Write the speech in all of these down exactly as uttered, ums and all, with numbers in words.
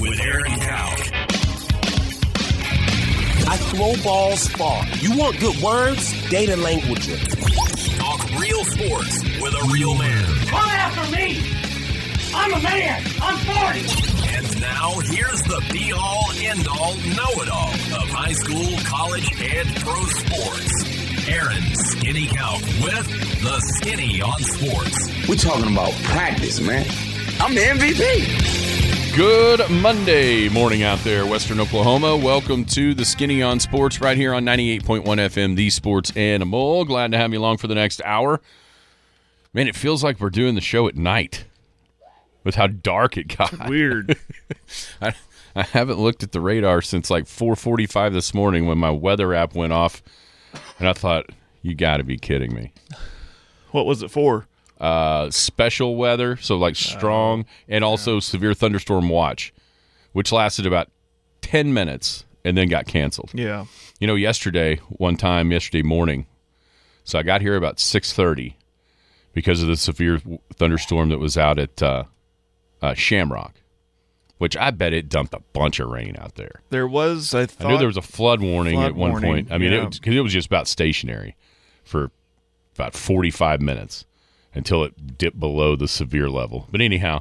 with Aaron Cow. I throw balls far. You want good words? Data language. Talk real sports with a real man. Come after me! I'm a man! I'm forty! And now, here's the be-all, end-all, know-it-all of high school, college, and pro sports. Aaron Skinny Cow with the Skinny on Sports. We're talking about practice, man. I'm the M V P. Good Monday morning out there, Western Oklahoma. Welcome to the Skinny on Sports right here on ninety-eight point one F M, The Sports Animal. Glad to have you along for the next hour. Man, it feels like we're doing the show at night with how dark it got. Weird. I, I haven't looked at the radar since like four forty-five this morning when my weather app went off, and I thought, you got to be kidding me. What was it for? Uh, special weather, so like strong, uh, and also yeah. severe thunderstorm watch, which lasted about ten minutes and then got canceled. Yeah. You know, yesterday, one time, yesterday morning, so I got here about six thirty because of the severe thunderstorm that was out at uh, uh, Shamrock, which I bet it dumped a bunch of rain out there. There was, I thought. I knew there was a flood warning flood at one warning, point. I mean, yeah. it, was, 'cause it was just about stationary for about forty-five minutes. Until it dipped below the severe level. But anyhow,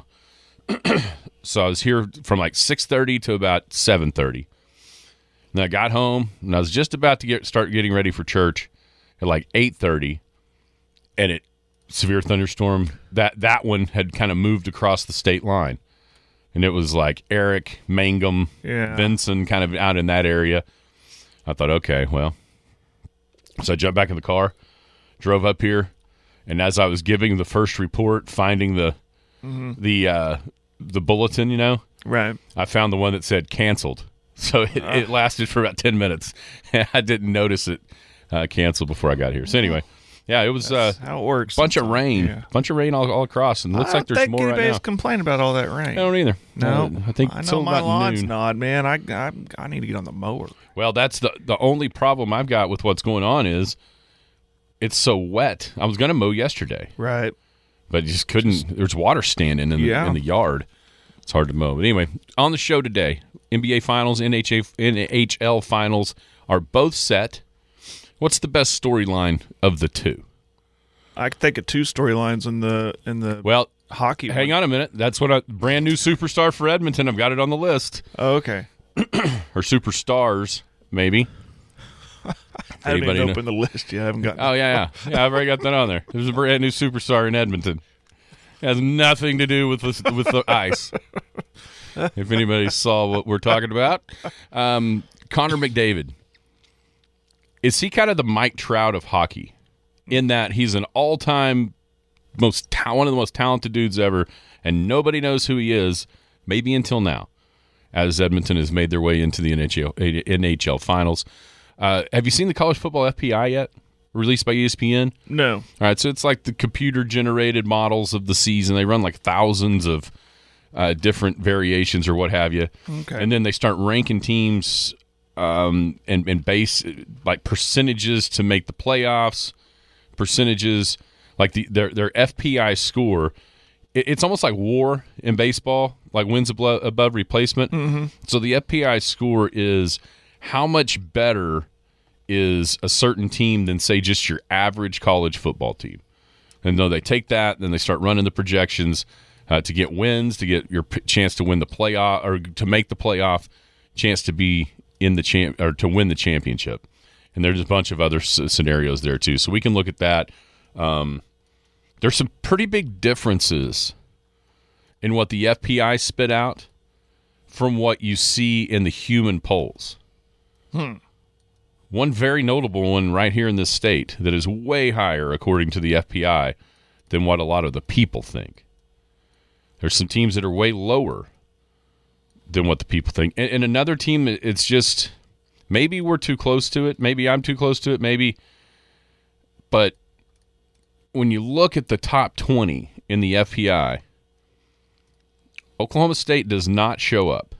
so I was here from like six thirty to about seven thirty. And I got home, and I was just about to get start getting ready for church at like eight thirty. And it, severe thunderstorm, that, that one had kind of moved across the state line. And it was like Eric, Mangum, yeah. Vinson kind of out in that area. I thought, okay, well. So I jumped back in the car, drove up here. And as I was giving the first report, finding the mm-hmm. the uh, the bulletin, you know, right, I found the one that said canceled. So it, uh. it lasted for about ten minutes. I didn't notice it uh, canceled before I got here. So anyway, yeah, it was uh, how it works. Bunch of rain, yeah. bunch of rain all, all across, and it looks I like there's more right now. I don't think anybody's complaining about all that rain. I don't either. No, uh, I think I know until my about lawn's noon. not, man. I, I I need to get on the mower. Well, that's the the only problem I've got with what's going on is. It's so wet. I was going to mow yesterday. Right. But I just couldn't. Just, there's water standing in the, yeah. in the yard. It's hard to mow. But anyway, on the show today, N B A Finals, N H L Finals are both set. What's the best storyline of the two? I can think of two storylines in the in the well, hockey. Hang one. on a minute. That's what a brand new superstar for Edmonton. I've got it on the list. Oh, okay. Or superstars, maybe. I haven't even know. opened the list yet. I haven't gotten. Oh yeah, yeah, yeah. I've already got that on there. There's a brand new superstar in Edmonton. It has nothing to do with the, with the ice. If anybody saw what we're talking about, um, Connor McDavid. Is he kind of the Mike Trout of hockey? In that he's an all-time most ta- one of the most talented dudes ever, and nobody knows who he is. Maybe until now, as Edmonton has made their way into the N H L, N H L Finals. Uh, have you seen the college football F P I yet? Released by E S P N? No. All right, so it's like the computer-generated models of the season. They run like thousands of uh, different variations or what have you. Okay. And then they start ranking teams um, and, and base like percentages to make the playoffs, percentages, like the their, their F P I score. It, it's almost like war in baseball, like wins above, above replacement. Mm-hmm. So the F P I score is – how much better is a certain team than, say, just your average college football team? And though they take that, then they start running the projections uh, to get wins, to get your p- chance to win the playoff or to make the playoff, chance to be in the champ or to win the championship. And there's a bunch of other s- scenarios there too, so we can look at that. Um, there's some pretty big differences in what the F P I spit out from what you see in the human polls. Hmm. One very notable one right here in this state that is way higher, according to the F P I, than what a lot of the people think. There's some teams that are way lower than what the people think. And, and another team, it's just, maybe we're too close to it. Maybe I'm too close to it. Maybe. But when you look at the top twenty in the F P I, Oklahoma State does not show up.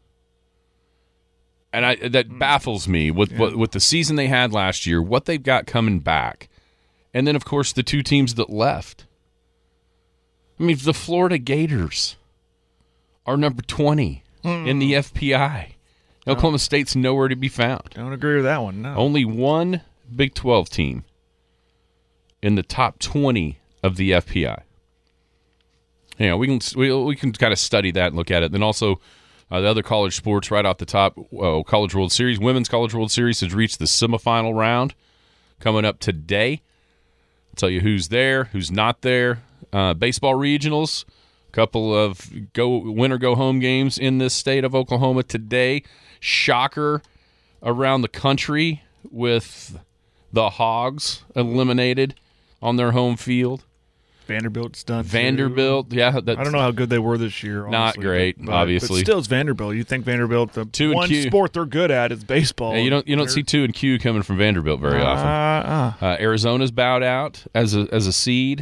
And I, that baffles me with yeah. what with the season they had last year, what they've got coming back. And then, of course, the two teams that left. I mean, the Florida Gators are number twenty mm. in the F P I. No. Oklahoma State's nowhere to be found. Don't agree with that one, no. Only one Big twelve team in the top twenty of the F P I. You know, we can we, we can kind of study that and look at it. Then also uh, the other college sports right off the top, uh, College World Series. Women's College World Series has reached the semifinal round coming up today. I'll tell you who's there, who's not there. Uh, baseball regionals, a couple of go win or go home games in this state of Oklahoma today. Shocker around the country with the Hogs eliminated on their home field. Vanderbilt's done. Vanderbilt, too. yeah. That's I don't know how good they were this year. Honestly, not great, but, obviously. But still, it's Vanderbilt. You think Vanderbilt, the two and one Q. sport they're good at is baseball. Yeah, you don't you don't see two and Q coming from Vanderbilt very uh, often. Uh. Uh, Arizona's bowed out as a as a seed.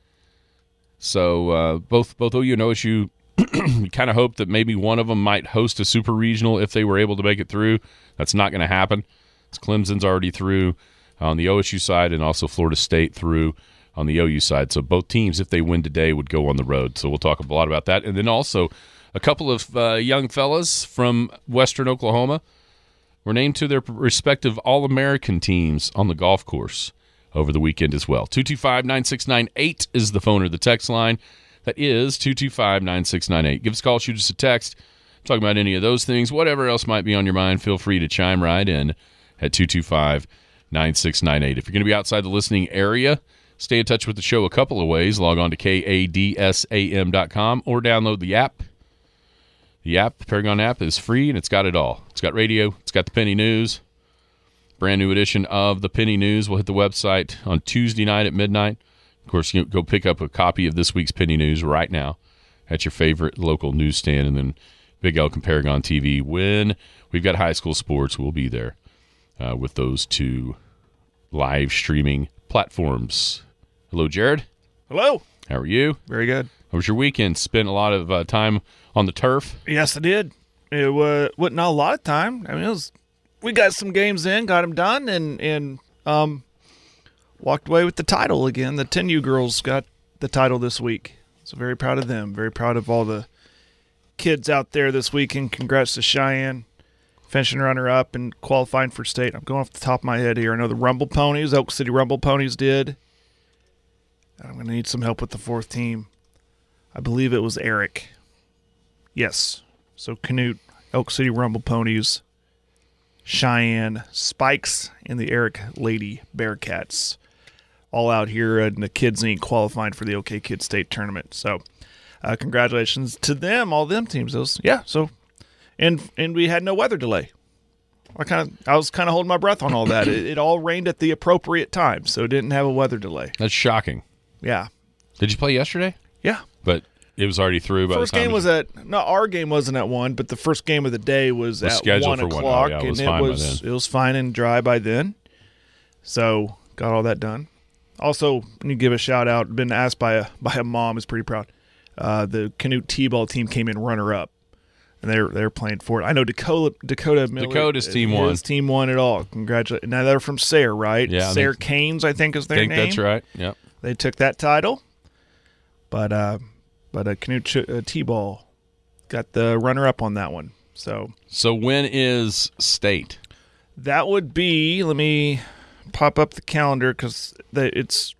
So uh, both both O U and O S U kind of hope that maybe one of them might host a super regional if they were able to make it through. That's not going to happen. Clemson's already through on the O S U side, and also Florida State through on the O U side. So both teams, if they win today, would go on the road. So we'll talk a lot about that. And then also a couple of uh, young fellas from Western Oklahoma were named to their respective All-American teams on the golf course over the weekend as well. two two five, nine six nine eight is the phone or the text line. That is two two five, nine six nine eight. Give us a call, shoot us a text. Talk about any of those things. Whatever else might be on your mind, feel free to chime right in at two two five, nine six nine eight. If you're going to be outside the listening area, stay in touch with the show a couple of ways. Log on to K A D S A M dot com or download the app. The app, the Paragon app, is free, and it's got it all. It's got radio. It's got the Penny News. Brand new edition of the Penny News will hit the website on Tuesday night at midnight. Of course, you go pick up a copy of this week's Penny News right now at your favorite local newsstand, and then Big Elk and Paragon T V. When we've got high school sports, we'll be there uh, with those two live streaming platforms. Hello, Jared. Hello. How are you? Very good. How was your weekend? Spent a lot of uh, time on the turf? Yes, I did. It was well, not a lot of time. I mean, it was. We got some games in, got them done, and and um, walked away with the title again. The ten U girls got the title this week, so very proud of them. Very proud of all the kids out there this weekend. Congrats to Cheyenne, finishing runner-up and qualifying for state. I'm going off the top of my head here. I know the Rumble Ponies, Elk City Rumble Ponies did. I'm going to need some help with the fourth team. I believe it was Eric. Yes. So Canute, Elk City Rumble Ponies, Cheyenne, Spikes, and the Eric Lady Bearcats. All out here in the Kids Incorporated qualifying for the OK Kids State Tournament. So uh, congratulations to them, all them teams. Those, yeah, so and and we had no weather delay. I kind of I was kind of holding my breath on all that. It, it all rained at the appropriate time, so it didn't have a weather delay. That's shocking. Yeah. Did you play yesterday? Yeah. But it was already through by first the time game was at no our game wasn't at one, but the first game of the day was, was at one for o'clock, one. Oh, yeah, it was and fine it was by then. it was fine and dry by then. So got all that done. Also, need to give a shout out. Been asked by a by a mom who's pretty proud. Uh, the Canute T-ball team came in runner up, and they're they're playing for it. I know Dakota Dakota Miller. Dakota's team won. His team won it all. Congratulations! Now they're from Sayre, right? Yeah, Sayre Canes, I think is their I think name. that's right. Yep. They took that title, but uh, but uh, Canute uh, T-ball got the runner up on that one. So so when is state? That would be. Let me pop up the calendar because it's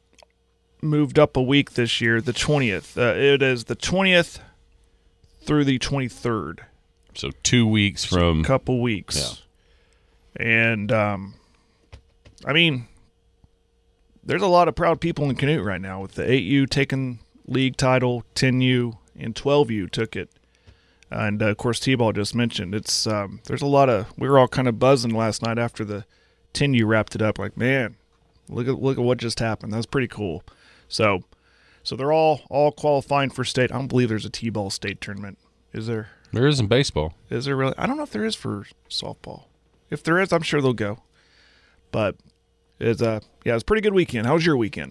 moved up a week this year. The twentieth. Uh, it is the twentieth through the twenty-third. So two weeks from a couple weeks. Yeah. And um, I mean, there's a lot of proud people in Canute right now with the eight U taking league title, ten U, and twelve U took it. And, uh, of course, T-ball just mentioned. It's um, there's a lot of – we were all kind of buzzing last night after the ten U wrapped it up. Like, man, look at look at what just happened. That was pretty cool. So so they're all, all qualifying for state. I don't believe there's a T-ball state tournament. Is there? There is in baseball. Is there really? I don't know if there is for softball. If there is, I'm sure they'll go. But it's a, yeah, it was a pretty good weekend. How was your weekend?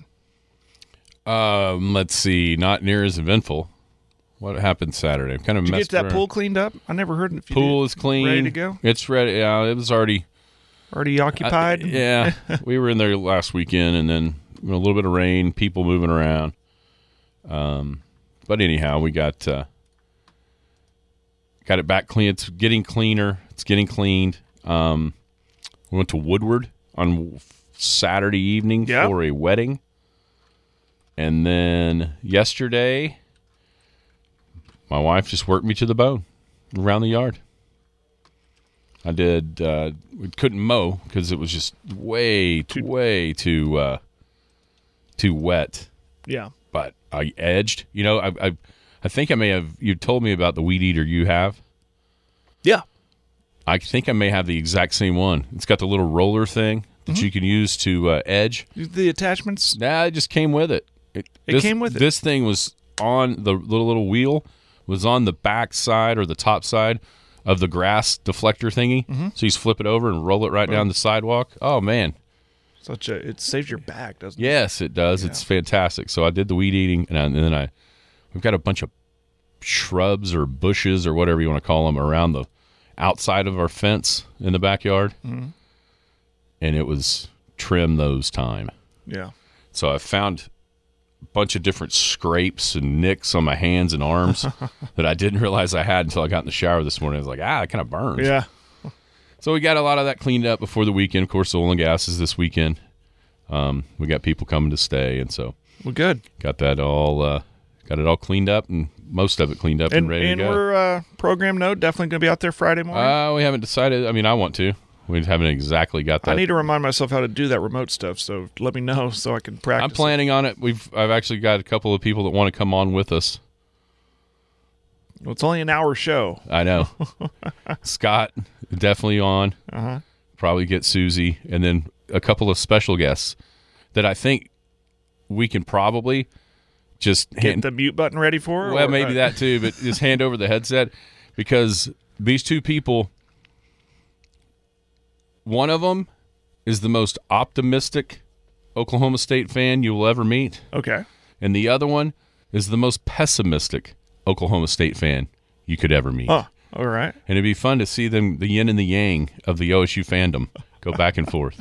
Um, let's see. Not near as eventful. What happened Saturday? I'm kind of did you messed get that around. pool cleaned up? I never heard if you Pool did. is clean. Ready to go? It's ready. Yeah, it was already already occupied. I, yeah, we were in there last weekend, and then you know, a little bit of rain, people moving around. Um, but anyhow, we got uh, got it back clean. It's getting cleaner. It's getting cleaned. Um, we went to Woodward on Saturday evening yep. for a wedding. And then yesterday, my wife just worked me to the bone around the yard. I did. Uh, we couldn't mow because it was just way, too, way too, uh, too wet. Yeah. But I edged. You know, I, I, I think I may have. You told me about the weed eater you have. Yeah. I think I may have the exact same one. It's got the little roller thing that mm-hmm. you can use to uh, edge. The attachments? Nah, it just came with it. It, it this, came with it. This thing was on the little little wheel. Was on the back side or the top side of the grass deflector thingy. Mm-hmm. So you just flip it over and roll it right down the sidewalk. Oh, man. Such a It saves your back, doesn't it? Yes, it does. Yeah. It's fantastic. So I did the weed eating, and, I, and then I we've got a bunch of shrubs or bushes or whatever you want to call them around the outside of our fence in the backyard. Mm-hmm. And it was trim those time. Yeah. So I found bunch of different scrapes and nicks on my hands and arms that I didn't realize I had until I got in the shower this morning. I was like, ah, it kind of burns. Yeah. So we got a lot of that cleaned up before the weekend. Of course, oil and gas is this weekend. Um, we got people coming to stay, and so well, good. Got that all, uh, got it all cleaned up, and most of it cleaned up and, and ready and to go. And we're uh, program note definitely going to be out there Friday morning. Uh, we haven't decided. I mean, I want to. We haven't exactly got that. I need to remind myself how to do that remote stuff, so let me know so I can practice. I'm planning it. on it. We've I've actually got a couple of people that want to come on with us. Well, it's only an hour show. I know. Scott, definitely on. Uh-huh. Probably get Susie, and then a couple of special guests that I think we can probably just Get hand, the mute button ready for? Well, or, maybe uh, that too, but just hand over the headset because these two people, one of them is the most optimistic Oklahoma State fan you will ever meet. Okay. And the other one is the most pessimistic Oklahoma State fan you could ever meet. Oh, all right. And it'd be fun to see them, the yin and the yang of the O S U fandom, go back and forth.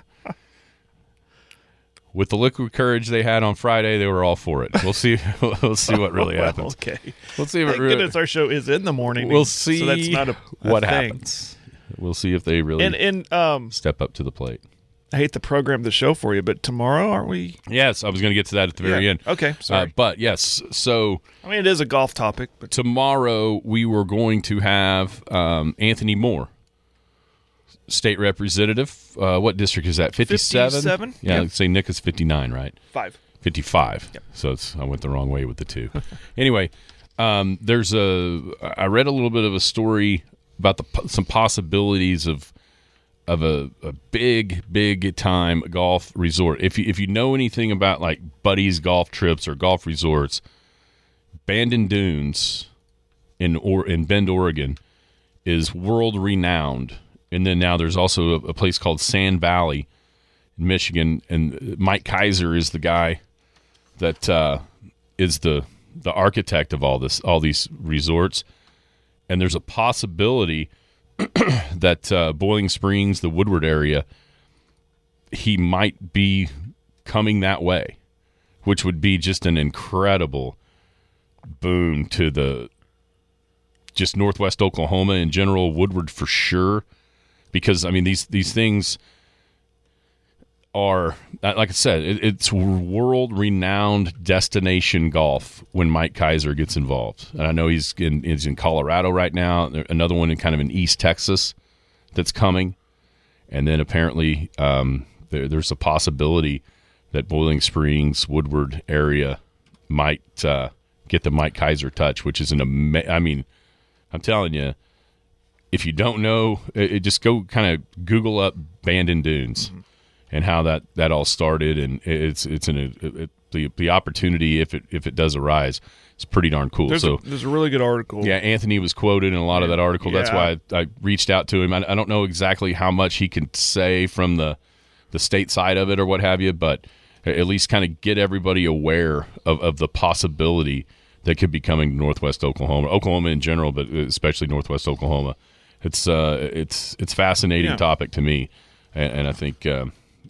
With the liquid courage they had on Friday, they were all for it. We'll see. We'll see what really well, happens. Okay. We'll see if Thank it really. goodness our show is in the morning. We'll see. So that's not a, a what thing. happens. We'll see if they really and, and um, step up to the plate. I hate to program the show for you, but tomorrow, aren't we? Yes, I was going to get to that at the very yeah. end. Okay, sorry. Uh, but yes, so I mean, it is a golf topic. But tomorrow we were going to have um, Anthony Moore, state representative. Uh, what district is that? fifty-seven? fifty-seven? Yeah, Yep. let's say Nick is fifty-nine, right? Five. fifty-five. Yep. So it's, I went the wrong way with the two. Anyway, um, there's a. I read a little bit of a story about the some possibilities of of a, a big, big time golf resort. If you if you know anything about like buddies golf trips or golf resorts, Bandon Dunes in or in Bend, Oregon, is world renowned. And then now there's also a, a place called Sand Valley in Michigan, and Mike Kaiser is the guy that uh, is the the architect of all this all these resorts. And there's a possibility that uh, Boiling Springs, the Woodward area, he might be coming that way, which would be just an incredible boon to the just Northwest Oklahoma in general, Woodward for sure. Because I mean, these these things are, like I said, it, it's world-renowned destination golf when Mike Kaiser gets involved. And I know he's in he's in Colorado right now. Another one in kind of in East Texas that's coming. And then apparently um, there, there's a possibility that Boiling Springs, Woodward area might uh, get the Mike Kaiser touch, which is an ama- I mean, I'm telling you, if you don't know, it, it just go kind of Google up Bandon Dunes. Mm-hmm. And how that, that all started, and it's it's an it, it, the the opportunity if it if it does arise, it's pretty darn cool. There's, so a, there's a really good article. Yeah, Anthony was quoted in a lot of that article. Yeah. That's why I, I reached out to him. I, I don't know exactly how much he can say from the the state side of it or what have you, but at least kind of get everybody aware of, of the possibility that could be coming to Northwest Oklahoma, Oklahoma in general, but especially Northwest Oklahoma. It's uh it's it's fascinating yeah. topic to me, and, and I think. Uh,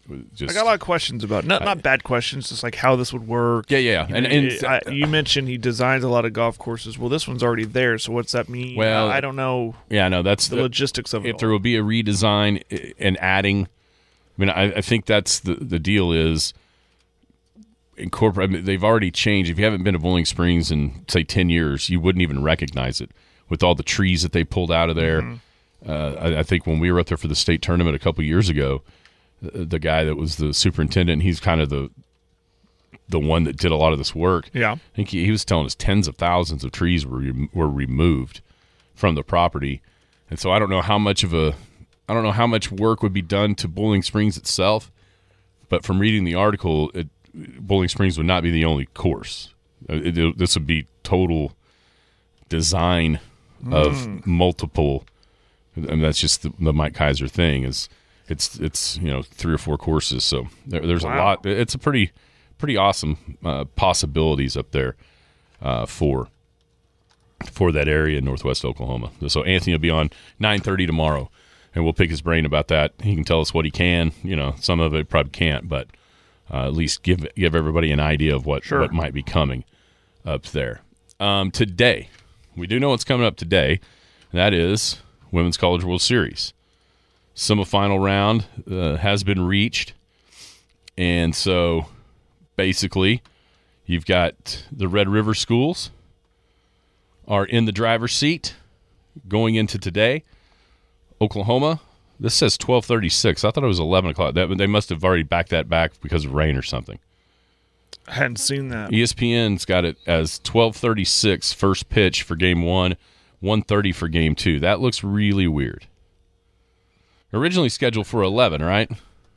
Just, I got a lot of questions about it. Not not bad questions, just like how this would work. Yeah, yeah. You And, know, and it- I, you mentioned he designs a lot of golf courses. Well, this one's already there, so what's that mean? Well, I, I don't know yeah, no, that's the the, logistics of it. if all. there will be a redesign i- and adding. I mean, I, I think that's the the deal is incorporate. I mean, they've already changed. If you haven't been to Bowling Springs in say ten years, you wouldn't even recognize it with all the trees that they pulled out of there. Mm-hmm. Uh, I, I think when we were up there for the state tournament a couple years ago, the, the guy that was the superintendent, he's kind of the the one that did a lot of this work. Yeah. I think he, he was telling us tens of thousands of trees were were removed from the property, and so I don't know how much of a I don't know how much work would be done to Bowling Springs itself, but from reading the article, it, Bowling Springs would not be the only course. It, it, this would be total design of Mm. multiple. I mean, that's just the, the Mike Kaiser thing. Is it's it's you know three or four courses, so there, there's Wow. a lot. It's a pretty pretty awesome uh, possibilities up there uh, for for that area in Northwest Oklahoma. So Anthony will be on nine thirty tomorrow, and we'll pick his brain about that. He can tell us what he can. You know, some of it probably can't, but uh, at least give give everybody an idea of what Sure. what might be coming up there. Um, today, we do know what's coming up today. And that is Women's College World Series. Semifinal round uh, has been reached, and so basically, you've got the Red River schools are in the driver's seat going into today. Oklahoma, this says twelve thirty-six. I thought it was eleven o'clock. That, they must have already backed that back because of rain or something. I hadn't seen that. E S P N's got it as twelve thirty-six first pitch for game one, one thirty for game two. That looks really weird. Originally scheduled for eleven, right?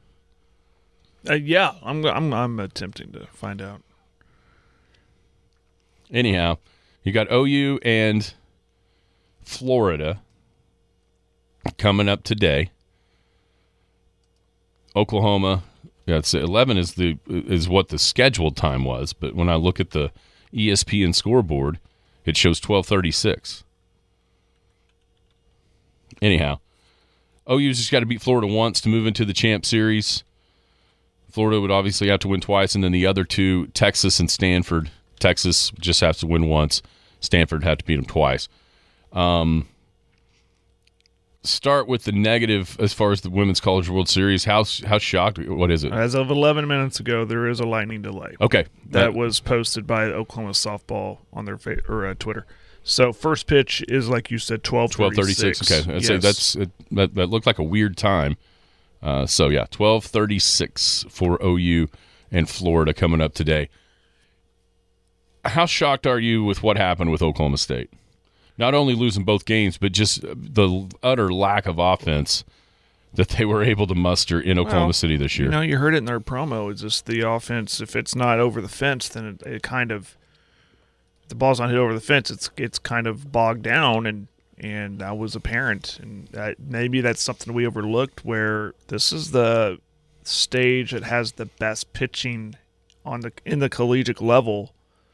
Uh, yeah, I'm, I'm I'm attempting to find out. Anyhow, you got O U and Florida coming up today. Oklahoma, yeah, it's eleven is the is what the scheduled time was, but when I look at the E S P N scoreboard, it shows twelve thirty-six. Anyhow, O U's just got to beat Florida once to move into the Champ Series. Florida would obviously have to win twice, and then the other two, Texas and Stanford. Texas just has to win once. Stanford have to beat them twice. Um, start with the negative as far as the Women's College World Series. How how shocked? What is it? As of eleven minutes ago, there is a lightning delay. Okay, That was posted by Oklahoma softball on their fa- or uh, Twitter. So first pitch is, like you said, twelve twelve thirty-six. Okay, I'd say Yes. that's it, that. That looked like a weird time. Uh, so yeah, twelve thirty-six for O U and Florida coming up today. How shocked are you with what happened with Oklahoma State? Not only losing both games, but just the utter lack of offense that they were able to muster in Oklahoma Well, City this year. You know, you heard it in their promo. It's just the offense. If it's not over the fence, then it, it kind of the ball's not hit over the fence. It's it's kind of bogged down, and and that was apparent. And that, maybe that's something we overlooked. Where this is the stage that has the best pitching on the in the collegiate level.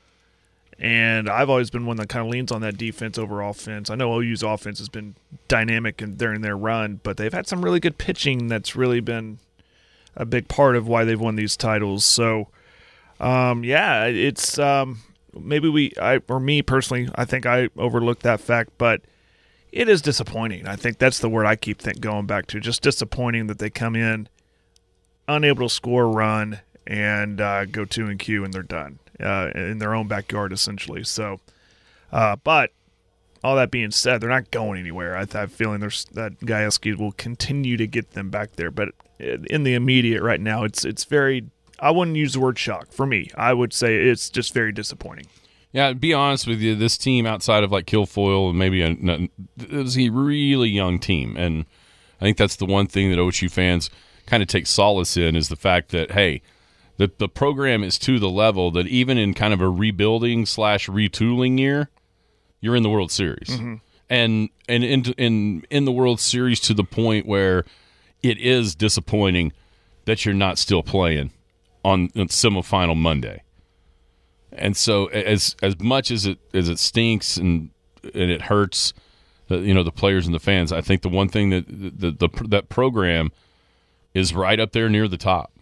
And I've always been one that kind of leans on that defense over offense. I know O U's offense has been dynamic in, during their run, but they've had some really good pitching that's really been a big part of why they've won these titles. So, um, yeah, it's um, maybe we, I or me personally, I think I overlooked that fact, but it is disappointing. I think that's the word I keep think, going back to. Just disappointing that they come in unable to score a run and uh, go two and Q and they're done. Uh, in their own backyard, essentially. So, uh, but all that being said, they're not going anywhere. I, I have a feeling there's, that Gajewski will continue to get them back there. But in the immediate right now, it's it's very. I wouldn't use the word shock for me. I would say it's just very disappointing. Yeah, to be honest with you, this team outside of like Kilfoyle and maybe a, it was a really young team, and I think that's the one thing that O S U fans kind of take solace in is the fact that hey. The the program is to the level that even in kind of a rebuilding slash retooling year, you're in the World Series, mm-hmm. and and in in in the World Series to the point where it is disappointing that you're not still playing on, on semifinal Monday. And so as as much as it as it stinks and and it hurts, the, you know the players and the fans. I think the one thing that the, the, the that program is right up there near the top.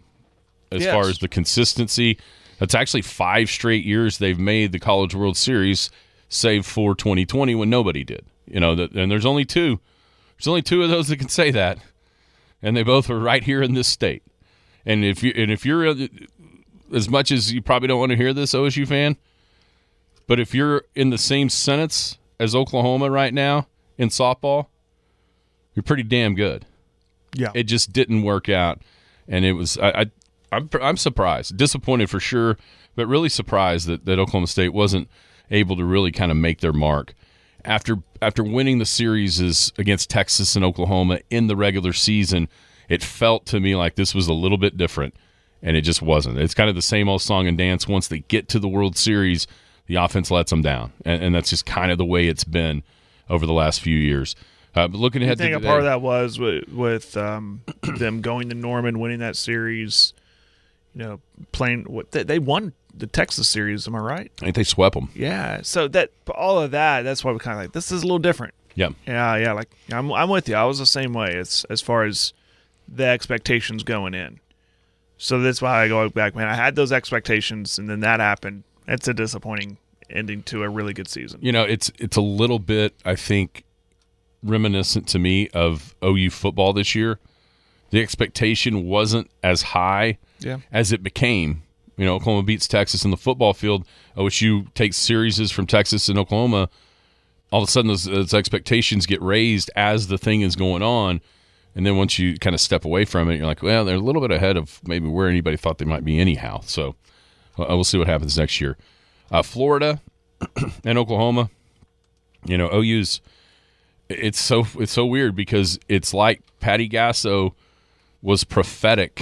as Yes. far as the consistency. That's actually five straight years they've made the College World Series, save for twenty twenty when nobody did. You know, that, and there's only two. There's only two of those that can say that, and they both are right here in this state. And if you and if you're uh, as much as you probably don't want to hear this, O S U fan, but if you're in the same sentence as Oklahoma right now in softball, you're pretty damn good. Yeah. It just didn't work out, and it was I, I I'm I'm surprised, disappointed for sure, but really surprised that, that Oklahoma State wasn't able to really kind of make their mark after after winning the series against Texas and Oklahoma in the regular season. It felt to me like this was a little bit different, and it just wasn't. It's kind of the same old song and dance. Once they get to the World Series, the offense lets them down, and, and that's just kind of the way it's been over the last few years. Uh, but looking ahead I think to a today, part of that was with, with um, them going to Norman, winning that series. You know, playing what they, they won the Texas series. Am I right? I think they swept them. Yeah. So that all of that. That's why we kind of like this is a little different. Yeah. Yeah. Yeah. Like I'm I'm with you. I was the same way. It's as far as the expectations going in. So that's why I go back, man. I had those expectations, and then that happened. It's a disappointing ending to a really good season. You know, it's it's a little bit, I think, reminiscent to me of O U football this year. The expectation wasn't as high Yeah. as it became. You know, Oklahoma beats Texas in the football field. O S U takes series from Texas and Oklahoma. All of a sudden, those, those expectations get raised as the thing is going on. And then once you kind of step away from it, you're like, well, they're a little bit ahead of maybe where anybody thought they might be anyhow. So uh, we'll see what happens next year. Uh, Florida and Oklahoma, you know, O U's it's so it's so weird because it's like Patty Gasso was prophetic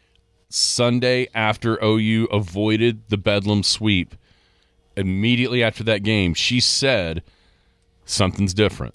Sunday after O U avoided the Bedlam sweep. Immediately after that game, she said something's different.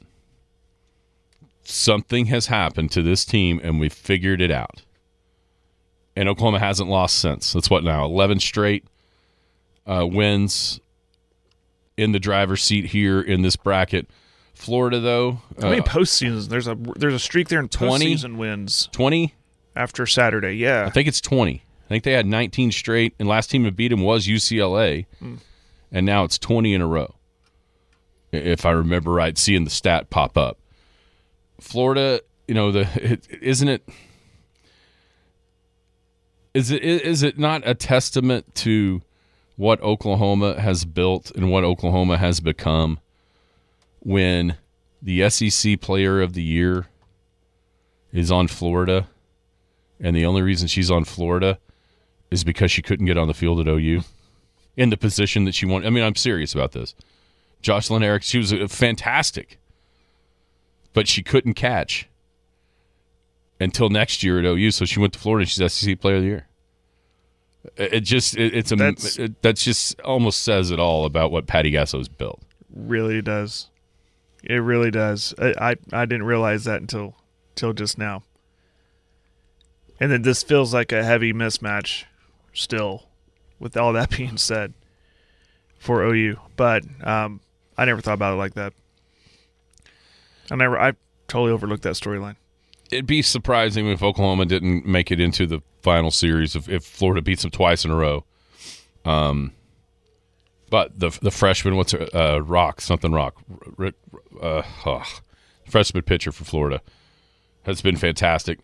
Something has happened to this team, and we've figured it out. And Oklahoma hasn't lost since. That's what now, eleven straight uh, wins in the driver's seat here in this bracket. Florida, though, How many uh, postseasons? There's a there's a streak there in twenty? postseason wins twenty. after Saturday. Yeah. I think it's twenty. I think they had nineteen straight, and last team to beat them was U C L A, Hmm. and now it's twenty in a row. If I remember right, seeing the stat pop up. Florida, you know, the it, isn't it? Is it is it not a testament to what Oklahoma has built and what Oklahoma has become when the S E C Player of the Year is on Florida, and the only reason she's on Florida is because she couldn't get on the field at O U in the position that she wanted? I mean, I'm serious about this. Jocelyn Eric, she was fantastic, but she couldn't catch until next year at O U, so she went to Florida and she's S E C Player of the Year. It just it, it's a That's- it, that just almost says it all about what Patty Gasso's built. really does. It really does. I, I I didn't realize that until until just now. And then this feels like a heavy mismatch still, with all that being said, for O U. But um, I never thought about it like that. I never. I totally overlooked that storyline. It'd be surprising if Oklahoma didn't make it into the final series if, if Florida beats them twice in a row. Um, but the the freshman, what's her, uh, Rock something Rock, Rick, uh, oh, freshman pitcher for Florida, has been fantastic.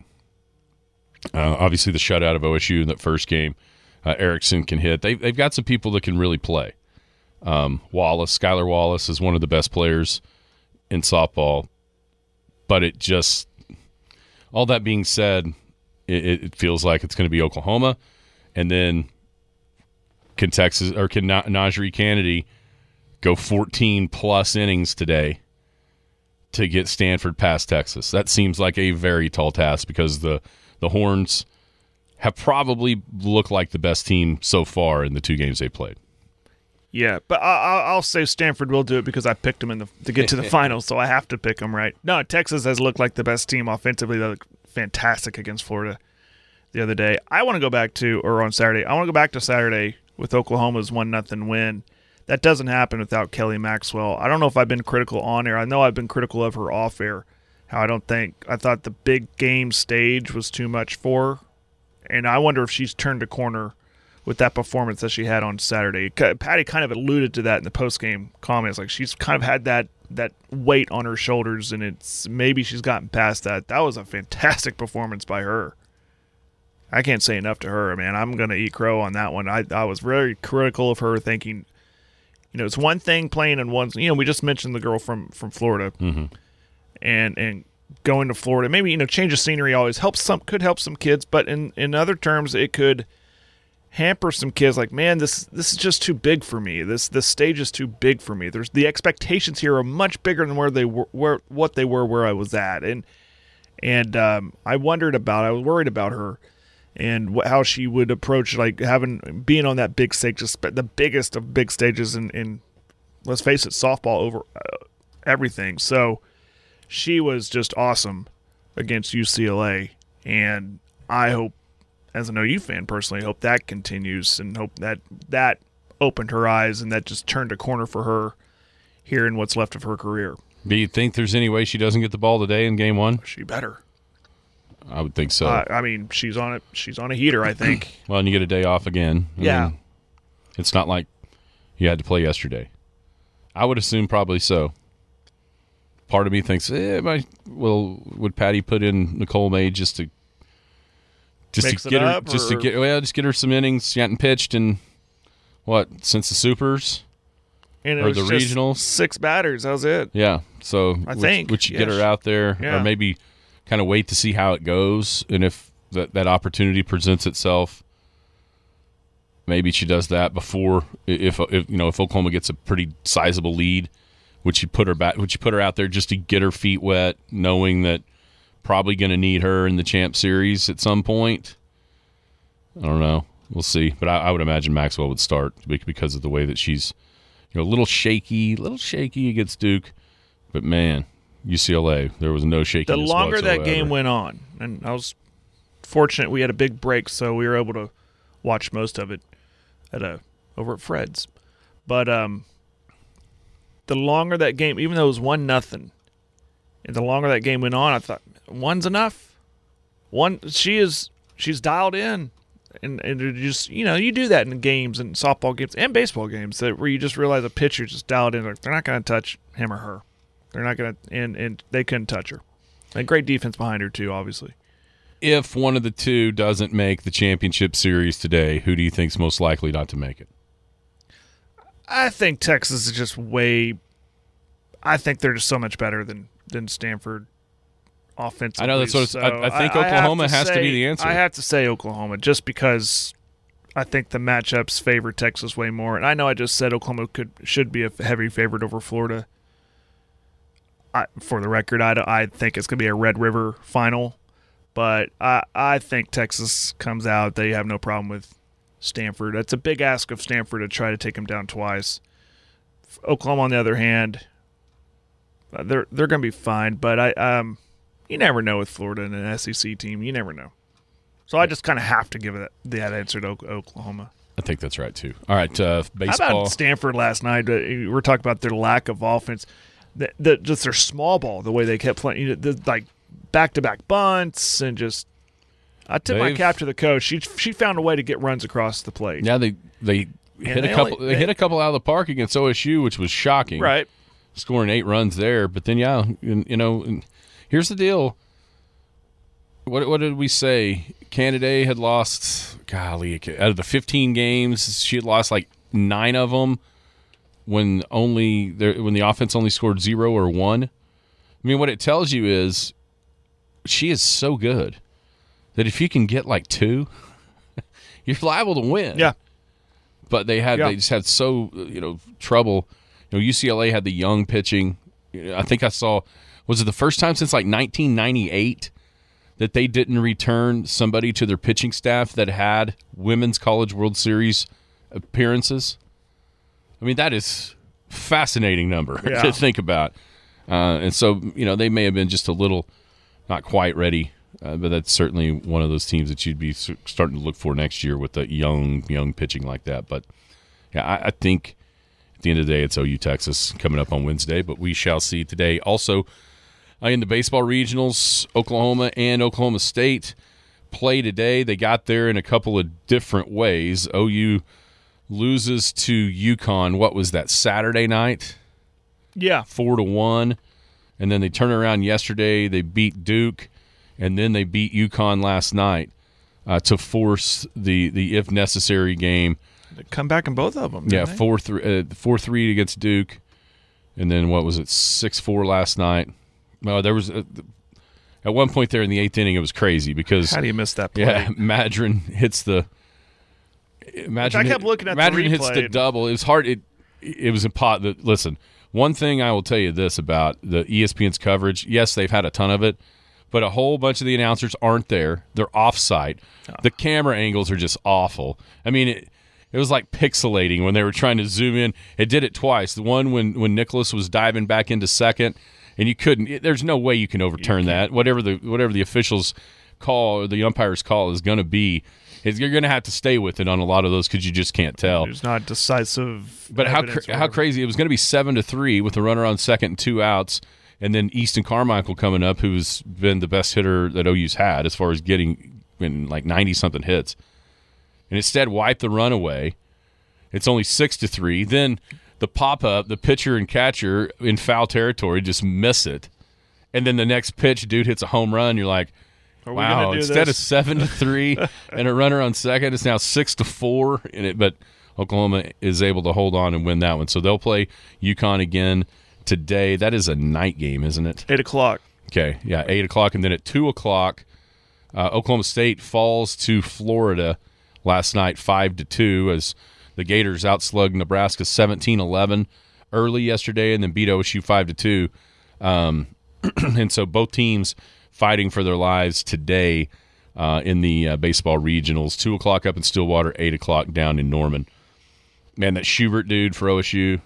Uh, obviously, the shutout of O S U in that first game, uh, Erickson can hit. They they've got some people that can really play. Um, Wallace, Skylar Wallace is one of the best players in softball, but it just. All that being said, it, it feels like it's going to be Oklahoma, and then can Texas or can Na- Najee Kennedy go fourteen plus innings today to get Stanford past Texas? That seems like a very tall task because the the Horns have probably looked like the best team so far in the two games they played. Yeah, but I, I- I'll say Stanford will do it because I picked them in the to get to the finals, so I have to pick them right. No, Texas has looked like the best team offensively. They look fantastic against Florida the other day. I want to go back to, or on Saturday, I want to go back to Saturday with Oklahoma's one nothing win. That doesn't happen without Kelly Maxwell. I don't know if I've been critical on air. I know I've been critical of her off air. How I don't think I thought the big game stage was too much for her, And I wonder if she's turned a corner with that performance that she had on Saturday. Patty kind of alluded to that in the postgame comments. Like, she's kind of had that that weight on her shoulders, and it's maybe she's gotten past that. That was a fantastic performance by her. I can't say enough to her, man. I'm going to eat crow on that one. I, I was very critical of her, thinking, you know, it's one thing playing in one. You know, we just mentioned the girl from, from Florida, mm-hmm. and and going to Florida. Maybe, you know, change of scenery always helps some, could help some kids, but in, in other terms, it could hamper some kids. Like, man, this this is just too big for me. This this stage is too big for me. There's the expectations here are much bigger than where they were, where what they were where I was at, and and um, I wondered about. I was worried about her. And wh- how she would approach, like, having being on that big stage, just the biggest of big stages in, in let's face it, softball over uh, everything. So she was just awesome against U C L A, and I hope, as an O U fan personally, hope that continues, and hope that that opened her eyes and that just turned a corner for her here in what's left of her career. Do you think there's any way she doesn't get the ball today in game one? She better. I would think so. Uh, I mean, she's on it. She's on a heater, I think. Well, and you get a day off again. I yeah. mean, it's not like you had to play yesterday. I would assume probably so. Part of me thinks, eh, my, well, would Patty put in Nicole May just to just Mix to it get her, up, just or? to get, well, just get her some innings? She hadn't pitched in what since the Supers And it or was the just regionals. Six batters. That was it. Yeah, so I would, think, would you yeah, get her out there, yeah. or maybe kind of wait to see how it goes, and if that that opportunity presents itself, maybe she does that before. If, if you know if Oklahoma gets a pretty sizable lead, would she put her back? Would she put her out there just to get her feet wet, knowing that probably going to need her in the Champ Series at some point? I don't know. We'll see. But I, I would imagine Maxwell would start because of the way that she's, you know, a little shaky, a little shaky against Duke. But man, U C L A, there was no shakiness The longer whatsoever. that game went on, and I was fortunate we had a big break, so we were able to watch most of it at a over at Fred's. But um, the longer that game, even though it was one nothing, and the longer that game went on, I thought one's enough. One, she is she's dialed in, and and it just you know you do that in games and softball games and baseball games that where you just realize a pitcher just dialed in, like they're not going to touch him or her. They're not going to, and, and they couldn't touch her. And great defense behind her, too, obviously. If one of the two doesn't make the championship series today, who do you think's most likely not to make it? I think Texas is just way – I think they're just so much better than, than Stanford offensively. I know that's what it's, so I, I think I, Oklahoma I have to has say, to be the answer. I have to say Oklahoma just because I think the matchups favor Texas way more. And I know I just said Oklahoma could should be a heavy favorite over Florida. I, for the record, I, I think it's going to be a Red River final, but I, I think Texas comes out. They have no problem with Stanford. It's a big ask of Stanford to try to take them down twice. Oklahoma, on the other hand, they're they're going to be fine, but I um, you never know with Florida and an S E C team. You never know. So I just kind of have to give it that answer to Oklahoma. I think that's right, too. All right, uh, baseball. How about Stanford last night? We're talking about their lack of offense. The, the, just their small ball, the way they kept playing, you know, the, like back-to-back bunts, and just I tip my They've- cap to the coach. She she found a way to get runs across the plate. Yeah, they they hit they a couple. only- they they- hit a couple out of the park against O S U, which was shocking. Right. Scoring eight runs there, but then yeah, and, you know, and here's the deal. What what did we say? Canada had lost. Golly, out of the fifteen games, she had lost like nine of them. When only there, when the offense only scored zero or one. I mean, what it tells you is she is so good that if you can get like two, you're liable to win. Yeah. But they had Yeah. they just had so you know trouble. You know, U C L A had the young pitching. I think I saw was it the first time since like nineteen ninety-eight that they didn't return somebody to their pitching staff that had Women's College World Series appearances. I mean, that is a fascinating number Yeah. to think about. Uh, and so, you know, they may have been just a little not quite ready, uh, but that's certainly one of those teams that you'd be s- starting to look for next year with the young, young pitching like that. But, yeah, I, I think at the end of the day, it's O U Texas coming up on Wednesday, but we shall see today. Also, uh, in the baseball regionals, Oklahoma and Oklahoma State play today. They got there in a couple of different ways. O U loses to UConn. What was that, Saturday night? Yeah. Four to one. And then they turn around yesterday. They beat Duke, and then they beat UConn last night uh, to force the, the if necessary game. They come back in both of them. Yeah, they? four three, uh, four three against Duke, and then what was it, six four last night? Well, there was a, at one point there in the eighth inning, it was crazy because how do you miss that play? Yeah, Madron hits the. Madron I kept hit, looking at Madron the hits the replay. double. It was hard. It it was a pot. That, listen, one thing I will tell you this about the E S P N's coverage. Yes, they've had a ton of it, but a whole bunch of the announcers aren't there. They're off-site. Oh. The camera angles are just awful. I mean, it, it was like pixelating when they were trying to zoom in. It did it twice. The one when, when Nicholas was diving back into second, and you couldn't. It, there's no way you can overturn you that. Whatever the whatever the officials call or the umpire's call is going to be, is you're going to have to stay with it on a lot of those because you just can't tell. There's not decisive. But how cra- how crazy it was going to be seven to three with a runner on second and two outs, and then Easton Carmichael coming up, who's been the best hitter that O U's had as far as getting in like ninety something hits, and instead wiped the run away. It's only six to three. Then the pop up, the pitcher and catcher in foul territory just miss it, and then the next pitch, dude hits a home run. You're like, wow! Instead this? of seven to three and a runner on second, it's now six to four. In it, but Oklahoma is able to hold on and win that one. So they'll play UConn again today. That is a night game, isn't it? Eight o'clock. Okay, yeah, eight o'clock, and then at two o'clock, uh, Oklahoma State falls to Florida last night, five to two, as the Gators outslugged Nebraska seventeen eleven early yesterday, and then beat O S U five to two. Um, and so both teams fighting for their lives today uh, in the uh, baseball regionals. Two o'clock up in Stillwater, eight o'clock down in Norman. Man, that Schubert dude for O S U,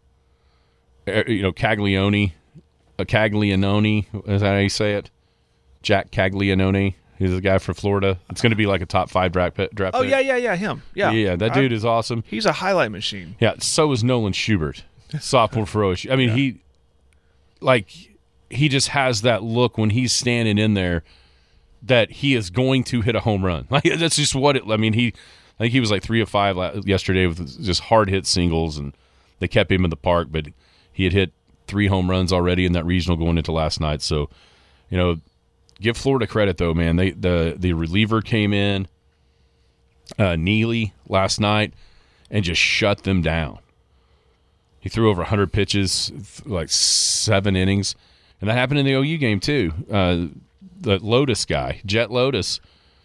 uh, you know, Caglione, uh, Caglianone, is that how you say it? Jack Caglianone. He's the guy from Florida. It's going to be like a top five draft pick. Oh, yeah, yeah, yeah, him. Yeah, yeah, that dude I, is awesome. He's a highlight machine. Yeah, so is Nolan Schubert, sophomore for O S U. I mean, yeah. he, like, he just has that look when he's standing in there that he is going to hit a home run. Like, that's just what it. I mean, he, I think he was like three of five yesterday with just hard hit singles, and they kept him in the park. But he had hit three home runs already in that regional going into last night. So, you know, give Florida credit though, man. They the the reliever came in, uh, Neely last night, and just shut them down. He threw over one hundred pitches, like seven innings. And that happened in the O U game, too. Uh, the Lotus guy, Jet Lotus,